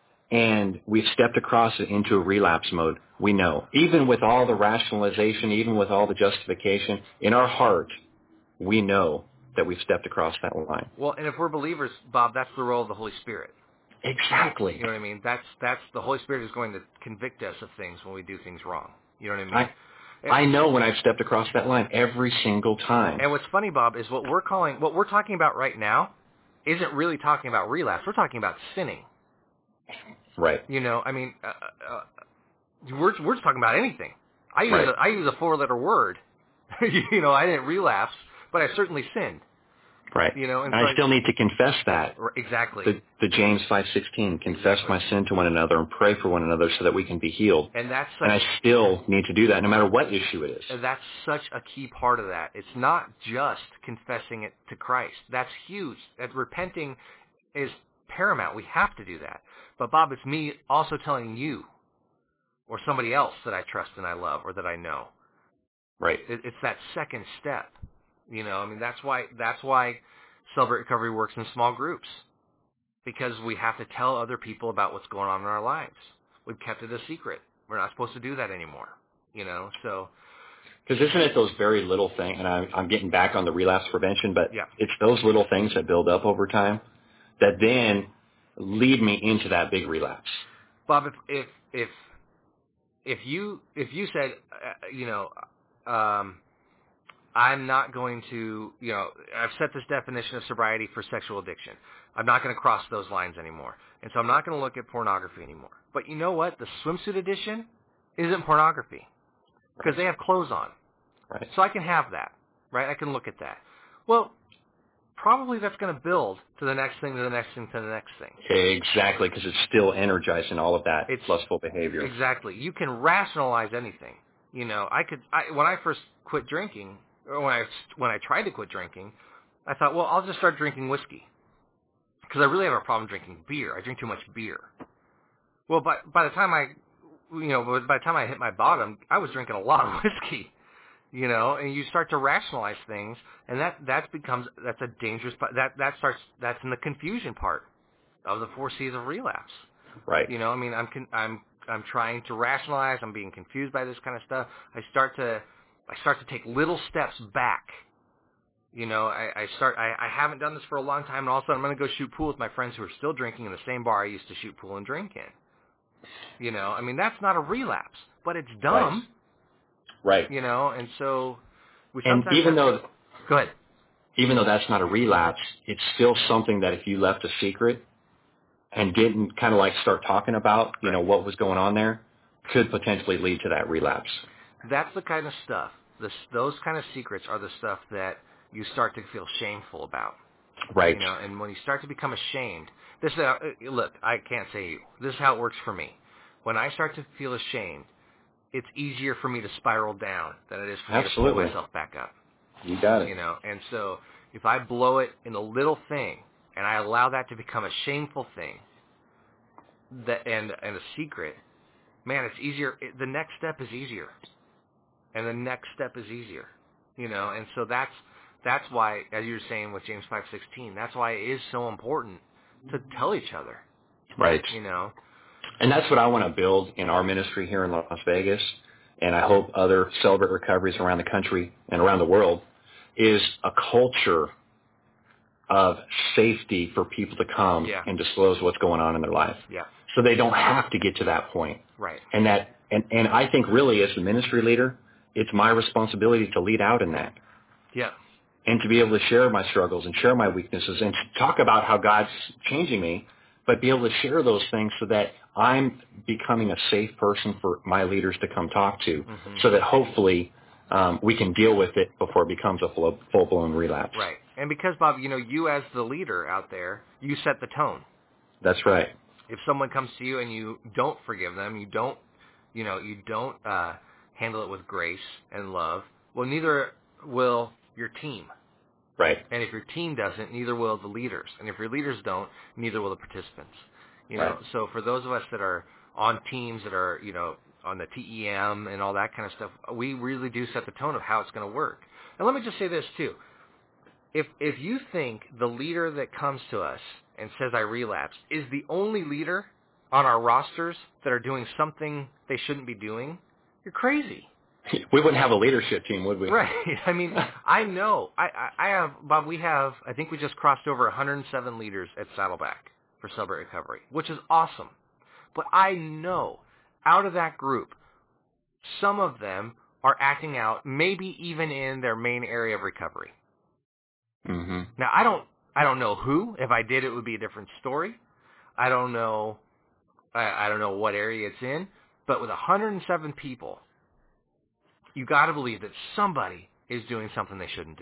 and we've stepped across it into a relapse mode. We know. Even with all the rationalization, even with all the justification, in our heart, we know that we've stepped across that line. Well, and if we're believers, Bob, that's the role of the Holy Spirit. Exactly. You know what I mean? That's that's the Holy Spirit is going to convict us of things when we do things wrong. You know what I mean? I, and, I know when I've stepped across that line every single time. And what's funny, Bob, is what we're calling, what we're talking about right now isn't really talking about relapse. We're talking about sinning. Right. You know, I mean, uh, uh, we're we're just talking about anything. I use Right. a, I use a four-letter word. You know, I didn't relapse, but I certainly sinned. Right. You know, and and so I still need to confess that. Exactly. The, the James five sixteen, confess Exactly. my sin to one another and pray for one another so that we can be healed. And that's such, and I still need to do that no matter what issue it is. and that's such a key part of that. It's not just confessing it to Christ. That's huge. That repenting is paramount. We have to do that. But Bob, it's me also telling you or somebody else that I trust and I love or that I know. Right. It, it's that second step. You know, I mean, that's why that's why Celebrate Recovery works in small groups, because we have to tell other people about what's going on in our lives. We've kept it a secret. We're not supposed to do that anymore. You know, so. Because isn't it those very little things, and I'm, I'm getting back on the relapse prevention, but Yeah. it's those little things that build up over time that then lead me into that big relapse. Bob, if if if, if you if you said, uh, you know, um, I'm not going to, you know, I've set this definition of sobriety for sexual addiction. I'm not going to cross those lines anymore. And so I'm not going to look at pornography anymore. But you know what? The swimsuit edition isn't pornography because they have clothes on. Right. So I can have that, right? I can look at that. Well, probably that's going to build to the next thing, to the next thing, to the next thing. Exactly, because it's still energizing all of that It's, lustful behavior. Exactly. You can rationalize anything. You know, I could, I, when I first quit drinking, or when I, when I tried to quit drinking, I thought, well, I'll just start drinking whiskey. Because I really have a problem drinking beer. I drink too much beer. Well, by, by the time I, you know, by the time I hit my bottom, I was drinking a lot of whiskey. You know, and you start to rationalize things, and that, that becomes, that's a dangerous, that, that starts, that's in the confusion part of the four C's of relapse. Right. You know, I mean, I'm, I'm, I'm trying to rationalize, I'm being confused by this kind of stuff. I start to, I start to take little steps back. You know, I, I start, I, I haven't done this for a long time, and all of a sudden I'm going to go shoot pool with my friends who are still drinking in the same bar I used to shoot pool and drink in. You know, I mean, that's not a relapse, but it's dumb. Right. Right. You know, and so we And sometimes even have though, to, go ahead. even though that's not a relapse, it's still something that if you left a secret and didn't kind of like start talking about, you Right. know, what was going on there, could potentially lead to that relapse. That's the kind of stuff, this, those kind of secrets are the stuff that you start to feel shameful about. Right. You know, and when you start to become ashamed, this is how, look, I can't say you. This is how it works for me. When I start to feel ashamed, it's easier for me to spiral down than it is for Absolutely. me to pull myself back up. You got it. You know, and so if I blow it in a little thing and I allow that to become a shameful thing, that and and a secret, man, it's easier. It, the next step is easier, and the next step is easier. You know, and so that's that's why, as you were saying with James five sixteen, that's why it is so important to tell each other. Right. You know. And that's what I want to build in our ministry here in Las Vegas, and I hope other Celebrate Recoveries around the country and around the world, is a culture of safety for people to come Yeah. and disclose what's going on in their life. Yeah. so they don't have to get to that point. Right. And that, and, and I think really as the ministry leader, it's my responsibility to lead out in that. Yeah. And to be able to share my struggles and share my weaknesses and to talk about how God's changing me, but be able to share those things so that I'm becoming a safe person for my leaders to come talk to, mm-hmm. so that hopefully um, we can deal with it before it becomes a full, full-blown relapse. Right. And because, Bob, you know, you as the leader out there, you set the tone. That's right. If someone comes to you and you don't forgive them, you don't, you know, you don't uh, handle it with grace and love, well, neither will your team. Right. And if your team doesn't, neither will the leaders. And if your leaders don't, neither will the participants. You know, right. So for those of us that are on teams that are, you know, on the T E M and all that kind of stuff, we really do set the tone of how it's going to work. And let me just say this too. If if you think the leader that comes to us and says I relapsed is the only leader on our rosters that are doing something they shouldn't be doing, you're crazy. We wouldn't have a leadership team, would we? Right. I mean, I know. I, I, I have, Bob, we have, I think we just crossed over one hundred seven leaders at Saddleback for Celebrate Recovery, which is awesome. But I know out of that group, some of them are acting out, maybe even in their main area of recovery. Mm-hmm. Now, I don't, I don't know who. If I did, it would be a different story. I don't know, I, I don't know what area it's in. But with one hundred seven people, you got to believe that somebody is doing something they shouldn't do.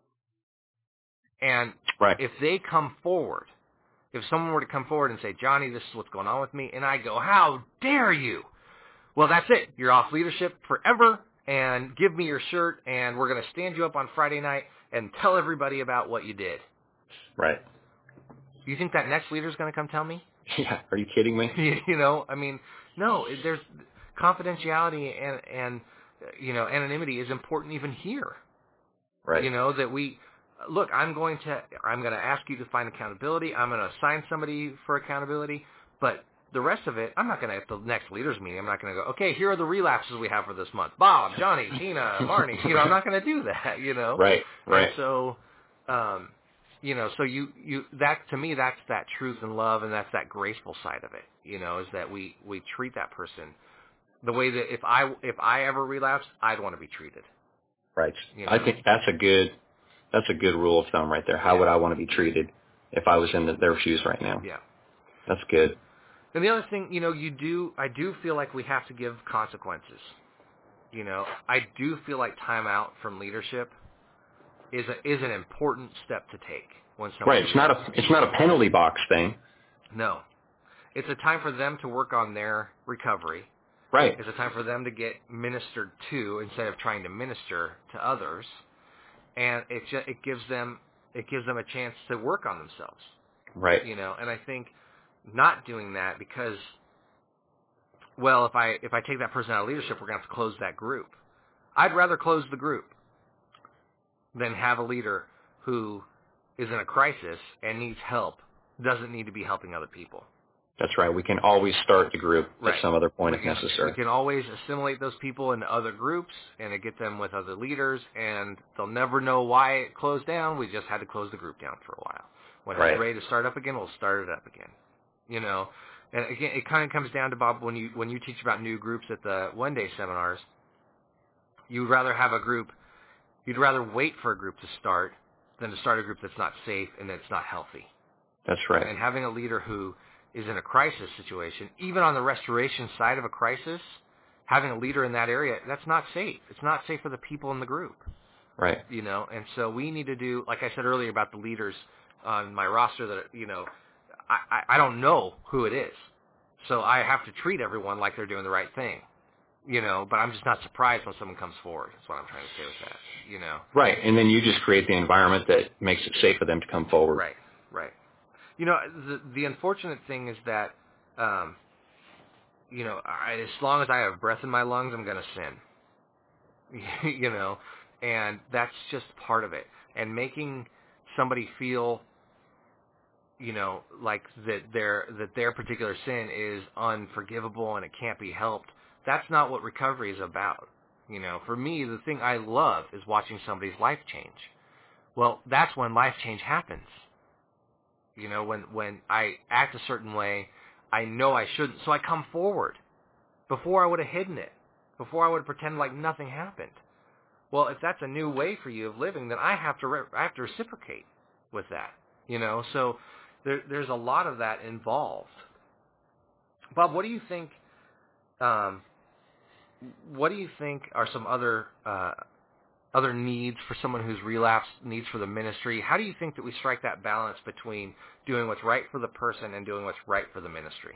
And right. if they come forward, if someone were to come forward and say, Johnny, this is what's going on with me, and I go, how dare you? Well, that's it. You're off leadership forever, and give me your shirt, and we're going to stand you up on Friday night and tell everybody about what you did. Right. Do you think that next leader is going to come tell me? Yeah. Are you kidding me? You know, I mean, no, there's confidentiality and, and you know, anonymity is important even here. Right. You know, that we, look, I'm going to, I'm going to ask you to find accountability. I'm going to assign somebody for accountability. But the rest of it, I'm not going to, at the next leaders meeting, I'm not going to go, okay, here are the relapses we have for this month. Bob, Johnny, Tina, Barney. You know, I'm not going to do that, you know. Right, right. And so, um, you know, so you, you, that, to me, that's that truth and love, and that's that graceful side of it, you know, is that we, we treat that person the way that if I, if I ever relapsed, I'd want to be treated. Right. You know? I think that's a good, that's a good rule of thumb right there. How yeah. would I want to be treated if I was in the, their shoes right now? Yeah. That's good. And the other thing, you know, you do, I do feel like we have to give consequences. You know, I do feel like time out from leadership is a, is an important step to take when someone. Right. It's not a, it's not a penalty box thing. No. It's a time for them to work on their recovery. Right. It's a time for them to get ministered to instead of trying to minister to others. And it just, it gives them, it gives them a chance to work on themselves. Right. You know, and I think not doing that because, well, if I if I take that person out of leadership, we're going to have to close that group. I'd rather close the group than have a leader who is in a crisis and needs help, doesn't need to be helping other people. That's right. We can always start the group right. at some other point we if can, necessary. We can always assimilate those people into other groups and get them with other leaders, and they'll never know why it closed down. We just had to close the group down for a while. When right. it's ready to start up again, we'll start it up again. You know, and again, it kind of comes down to, Bob, when you when you teach about new groups at the one-day seminars, you'd rather have a group, you'd rather wait for a group to start than to start a group that's not safe and that's not healthy. That's right. And having a leader who is in a crisis situation, even on the restoration side of a crisis, having a leader in that area, that's not safe. It's not safe for the people in the group. Right. You know, and so we need to do, like I said earlier about the leaders on my roster that, you know, I, I don't know who it is. So I have to treat everyone like they're doing the right thing. You know, but I'm just not surprised when someone comes forward. That's what I'm trying to say with that, you know. Right, and then you just create the environment that makes it safe for them to come forward. Right, right. You know, the the unfortunate thing is that, um, you know, I, as long as I have breath in my lungs, I'm going to sin. You know, and that's just part of it. And making somebody feel, you know, like that their that their particular sin is unforgivable and it can't be helped, that's not what recovery is about. You know, for me, the thing I love is watching somebody's life change. Well, that's when life change happens. You know, when, when I act a certain way, I know I shouldn't, so I come forward. Before I would have hidden it. Before I would have pretended like nothing happened. Well, if that's a new way for you of living, then I have to re- I have to reciprocate with that. You know, so there, there's a lot of that involved. Bob, what do you think? Um, what do you think are some other uh, other needs for someone who's relapsed, needs for the ministry? How do you think that we strike that balance between doing what's right for the person and doing what's right for the ministry?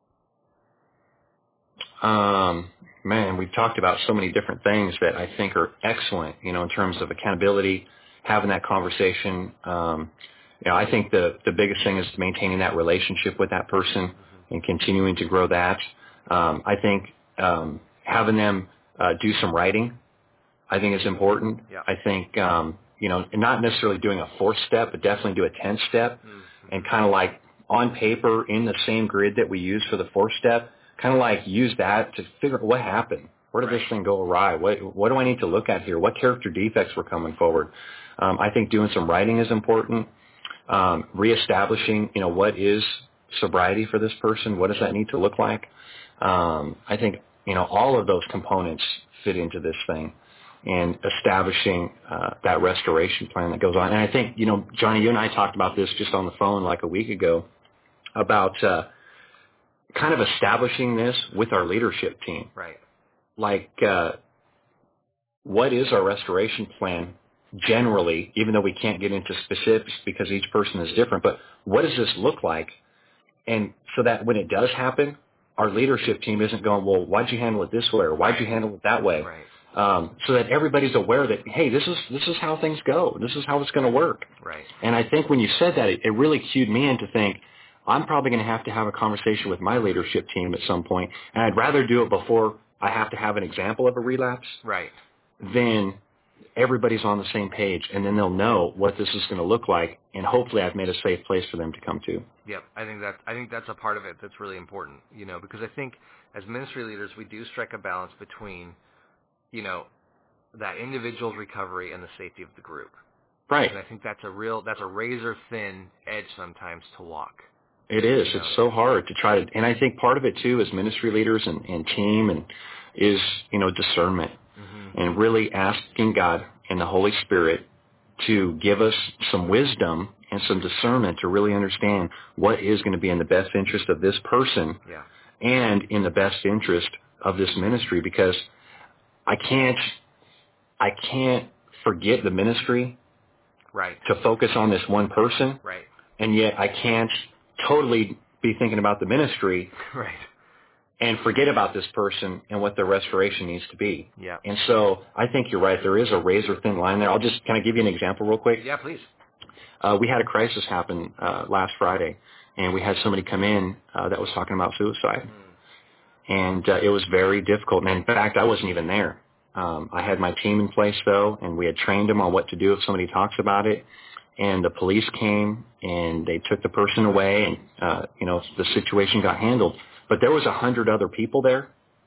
Um, man, we've talked about so many different things that I think are excellent, you know, in terms of accountability, having that conversation. Um, you know, I think the, the biggest thing is maintaining that relationship with that person mm-hmm. and continuing to grow that. Um, I think um, having them uh, do some writing, I think is important. Yeah. I think, um, you know, not necessarily doing a fourth step, but definitely do a tenth step mm-hmm. and kind of like on paper in the same grid that we use for the fourth step, kind of like use that to figure out what happened. Where did right. this thing go awry? What what do I need to look at here? What character defects were coming forward? Um, I think doing some writing is important. Um, reestablishing, you know, what is sobriety for this person? What does that need to look like? Um, I think, you know, all of those components fit into this thing and establishing uh, that restoration plan that goes on. And I think, you know, Johnny, you and I talked about this just on the phone like a week ago about uh, kind of establishing this with our leadership team. Right. Like, uh, what is our restoration plan generally, even though we can't get into specifics because each person is different, but what does this look like? And so that when it does happen, our leadership team isn't going, well, why'd you handle it this way or why'd you handle it that way? Right. Um, so that everybody's aware that, hey, this is this is how things go. This is how it's going to work. Right. And I think when you said that, it, it really cued me in to think, I'm probably going to have to have a conversation with my leadership team at some point, and I'd rather do it before I have to have an example of a relapse right. than everybody's on the same page, and then they'll know what this is going to look like, and hopefully I've made a safe place for them to come to. Yep, I think that I think that's a part of it that's really important, you know, because I think as ministry leaders we do strike a balance between, you know, that individual's recovery and the safety of the group. Right. And I think that's a real that's a razor thin edge sometimes to walk. It is. You know? It's so hard to try to, and I think part of it too, as ministry leaders and, and team, and is you know discernment, mm-hmm. and really asking God and the Holy Spirit to give us some wisdom and some discernment to really understand what is going to be in the best interest of this person, yeah. and in the best interest of this ministry. Because I can't, I can't forget the ministry, right, to focus on this one person, right, and yet I can't totally be thinking about the ministry, right, and forget about this person and what their restoration needs to be. Yeah. And so I think you're right. There is a razor thin line there. I'll just kind of give you an example real quick. Yeah, please. Uh, we had a crisis happen uh, last Friday, and we had somebody come in uh, that was talking about suicide. Mm. And uh, it was very difficult. And in fact, I wasn't even there. Um, I had my team in place, though, and we had trained them on what to do if somebody talks about it. And the police came, and they took the person away, and, uh, you know, the situation got handled. But there was a hundred other people there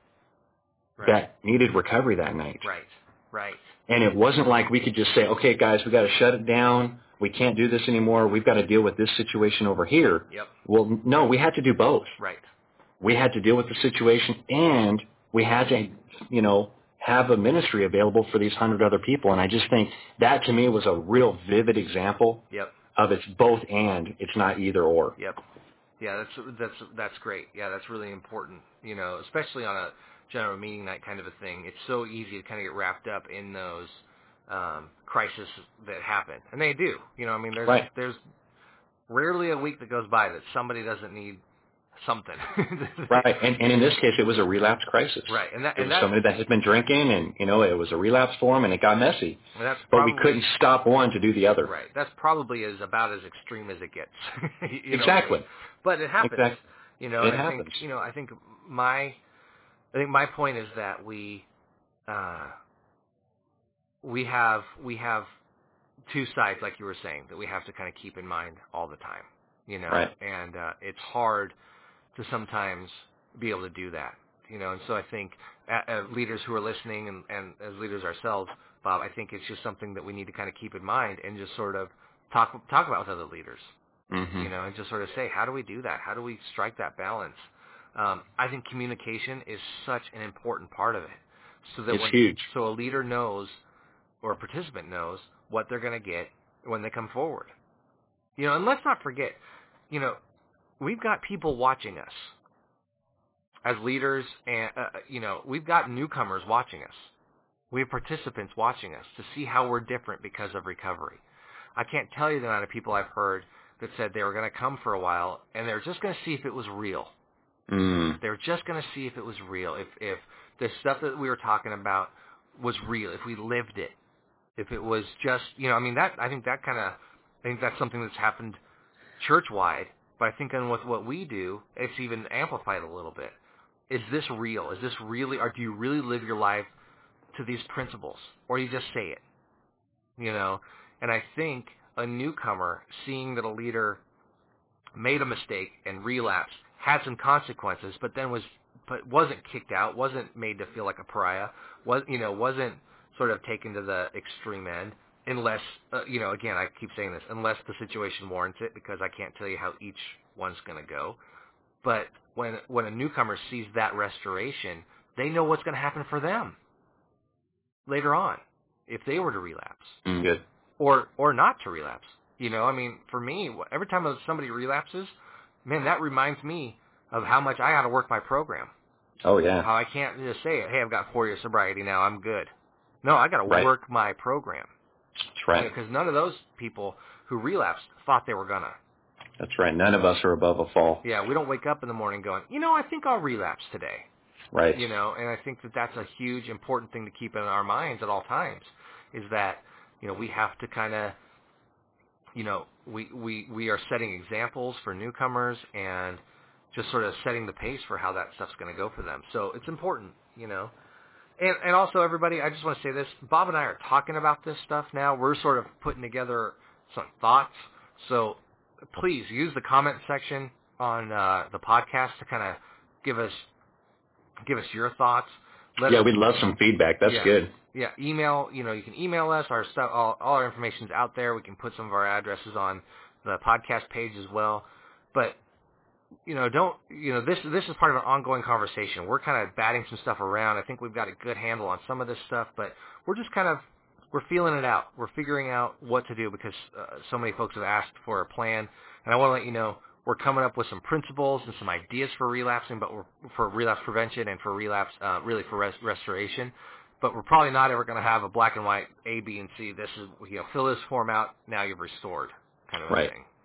right. that needed recovery that night. Right, right. And it wasn't like we could just say, okay, guys, we got to shut it down. We can't do this anymore. We've got to deal with this situation over here. Yep. Well, no, we had to do both. Right. We had to deal with the situation, and we had to, you know, have a ministry available for these hundred other people. And I just think that to me was a real vivid example yep. of it's both and, it's not either or. Yep. Yeah, that's that's that's great. Yeah, that's really important. You know, especially on a general meeting night kind of a thing. It's so easy to kind of get wrapped up in those um, crises that happen, and they do. You know, I mean, there's right. there's rarely a week that goes by that somebody doesn't need something. Right, and, and in this case, it was a relapse crisis. Right, and that it and was somebody that had been drinking, and you know, it was a relapse for him, and it got messy. And that's but probably, we couldn't stop one to do the other. Right, that's probably as about as extreme as it gets. you exactly. Know? But it happens. Exactly. You know, it I happens. think you know, I think my, I think my point is that we, uh, we have we have two sides, like you were saying, that we have to kind of keep in mind all the time. You know, right. and uh, it's hard to sometimes be able to do that, you know, and so I think uh, uh, leaders who are listening and, and as leaders ourselves, Bob, I think it's just something that we need to kind of keep in mind and just sort of talk talk about with other leaders, Mm-hmm. You know, and just sort of say, how do we do that? How do we strike that balance? Um, I think communication is such an important part of it. So that it's when, huge. So a leader knows, or a participant knows, what they're going to get when they come forward. You know, and let's not forget, you know, we've got people watching us as leaders, and uh, you know, we've got newcomers watching us. We have participants watching us to see how we're different because of recovery. I can't tell you the amount of people I've heard that said they were going to come for a while, and they're just going to see if it was real. Mm. They're just going to see if it was real, if if the stuff that we were talking about was real, if we lived it, if it was just, you know, I mean, that I think that kind of, I think that's something that's happened church-wide, but I think on with what we do, it's even amplified a little bit. Is this real? Is this really, or do you really live your life to these principles, or you just say it? You know, and I think a newcomer seeing that a leader made a mistake and relapsed, had some consequences, but then was but wasn't kicked out, wasn't made to feel like a pariah, was you know wasn't sort of taken to the extreme end, unless uh, you know again I keep saying this, unless the situation warrants it, because I can't tell you how each one's going to go. But when when a newcomer sees that restoration, they know what's going to happen for them later on if they were to relapse. Mm, good. Or or not to relapse. You know, I mean, for me, every time somebody relapses, man, that reminds me of how much I got to work my program. Oh, yeah. How I can't just say, hey, I've got four years sobriety now, I'm good. No, I got to Right. work my program. That's right. Because none of those people who relapsed thought they were going to. That's right. None of us are above a fall. Yeah, we don't wake up in the morning going, you know, I think I'll relapse today. Right. You know, and I think that that's a huge, important thing to keep in our minds at all times, is that, you know, we have to kind of, you know, we, we, we are setting examples for newcomers and just sort of setting the pace for how that stuff's going to go for them. So it's important, you know. And, and also, everybody, I just want to say this. Bob and I are talking about this stuff now. We're sort of putting together some thoughts. So please use the comment section on uh, the podcast to kind of give us give us your thoughts. Let yeah, us, we'd love some feedback. That's yeah. good. Yeah, email, you know, you can email us. Our stuff, all, all our information's out there. We can put some of our addresses on the podcast page as well. But, you know, don't, you know, this this is part of an ongoing conversation. We're kind of batting some stuff around. I think we've got a good handle on some of this stuff, but we're just kind of, we're feeling it out. We're figuring out what to do because uh, so many folks have asked for a plan. And I want to let you know, we're coming up with some principles and some ideas for relapsing, but we're, for relapse prevention and for relapse, uh, really for res- restoration. But we're probably not ever going to have a black and white A, B, and C. This is, you know, fill this form out, now you've restored kind of a Right. thing.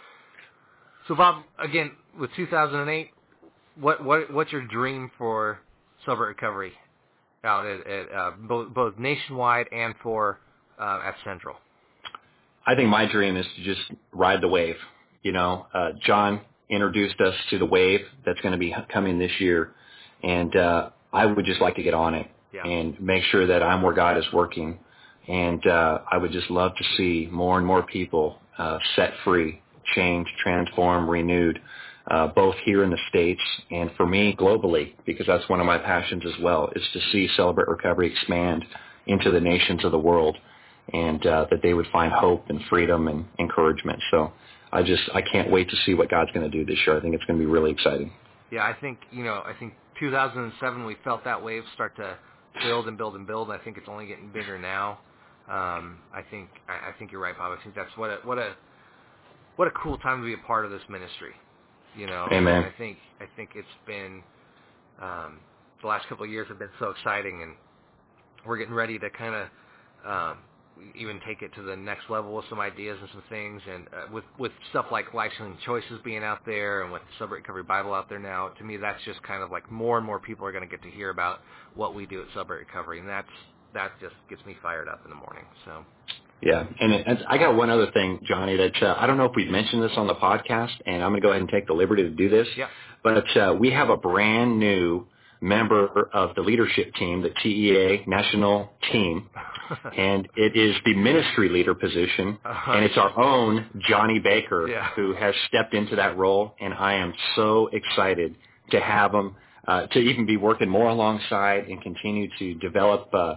So, Bob, again, with two thousand eight, what what what's your dream for sober recovery out at, at uh, both, both nationwide and for uh, at Central? I think my dream is to just ride the wave. You know, uh, John introduced us to the wave that's going to be coming this year, and uh, I would just like to get on it Yeah. and make sure that I'm where God is working. And uh, I would just love to see more and more people uh, set free, changed, transformed, renewed, uh, both here in the States and for me globally, because that's one of my passions as well, is to see Celebrate Recovery expand into the nations of the world, and uh, that they would find hope and freedom and encouragement. So I just, I can't wait to see what God's going to do this year. I think it's going to be really exciting. Yeah, I think, you know, I think two thousand seven we felt that wave start to build and build and build. I think it's only getting bigger now. Um, I think I, I think you're right, Bob. I think that's what a what a what a cool time to be a part of this ministry. You know, Amen. And I think I think it's been um, the last couple of years have been so exciting, and we're getting ready to kind of um, even take it to the next level with some ideas and some things, and uh, with with stuff like Life-Changing Choices being out there, and with the Celebrate Recovery Bible out there now. To me, that's just kind of like more and more people are going to get to hear about what we do at Celebrate Recovery, and that's that just gets me fired up in the morning. So. Yeah, and, it, and I got one other thing, Johnny, that uh, I don't know if we've mentioned this on the podcast, and I'm going to go ahead and take the liberty to do this. Yeah. But uh, we have a brand new member of the leadership team, the T E A national team, and it is the ministry leader position, uh-huh. and it's our own Johnny Baker yeah. who has stepped into that role, and I am so excited to have him, uh, to even be working more alongside and continue to develop uh,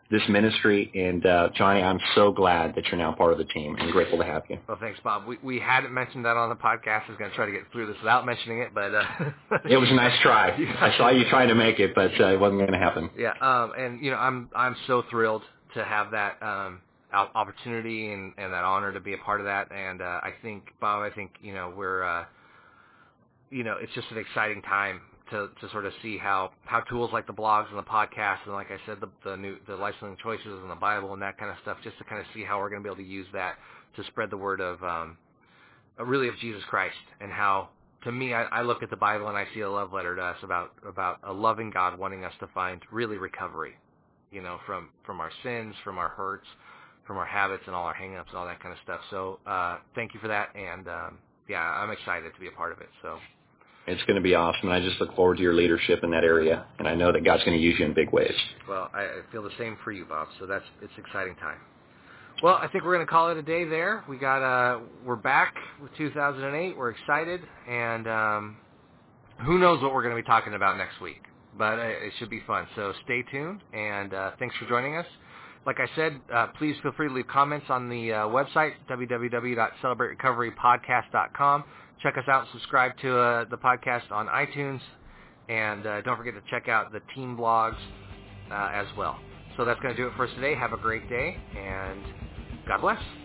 this ministry. And uh, Johnny, I'm so glad that you're now part of the team and grateful to have you. Well, thanks, Bob. We we hadn't mentioned that on the podcast. I was going to try to get through this without mentioning it, but... Uh, it was a nice try. I saw you trying to make it, but uh, it wasn't going to happen. Yeah, um, and, you know, I'm I'm so thrilled to have that um, opportunity and, and that honor to be a part of that. And uh, I think, Bob, I think, you know, we're... Uh, you know, it's just an exciting time to, to sort of see how, how tools like the blogs and the podcasts and, like I said, the, the new the licensing choices and the Bible and that kind of stuff, just to kind of see how we're going to be able to use that to spread the word of um, really of Jesus Christ. And how, to me, I, I look at the Bible and I see a love letter to us about about a loving God wanting us to find really recovery, you know, from from our sins, from our hurts, from our habits and all our hang-ups and all that kind of stuff. So uh, thank you for that, and um, yeah, I'm excited to be a part of it. So. It's going to be awesome, and I just look forward to your leadership in that area, and I know that God's going to use you in big ways. Well, I, I feel the same for you, Bob, so that's it's an exciting time. Well, I think we're going to call it a day there. We got uh, we're back with two thousand eight. We're excited, and um, who knows what we're going to be talking about next week, but uh, it should be fun. So stay tuned, and uh, thanks for joining us. Like I said, uh, please feel free to leave comments on the uh, website, w w w dot celebrate recovery podcast dot com. Check us out and subscribe to uh, the podcast on iTunes. And uh, don't forget to check out the team blogs uh, as well. So that's going to do it for us today. Have a great day, and God bless.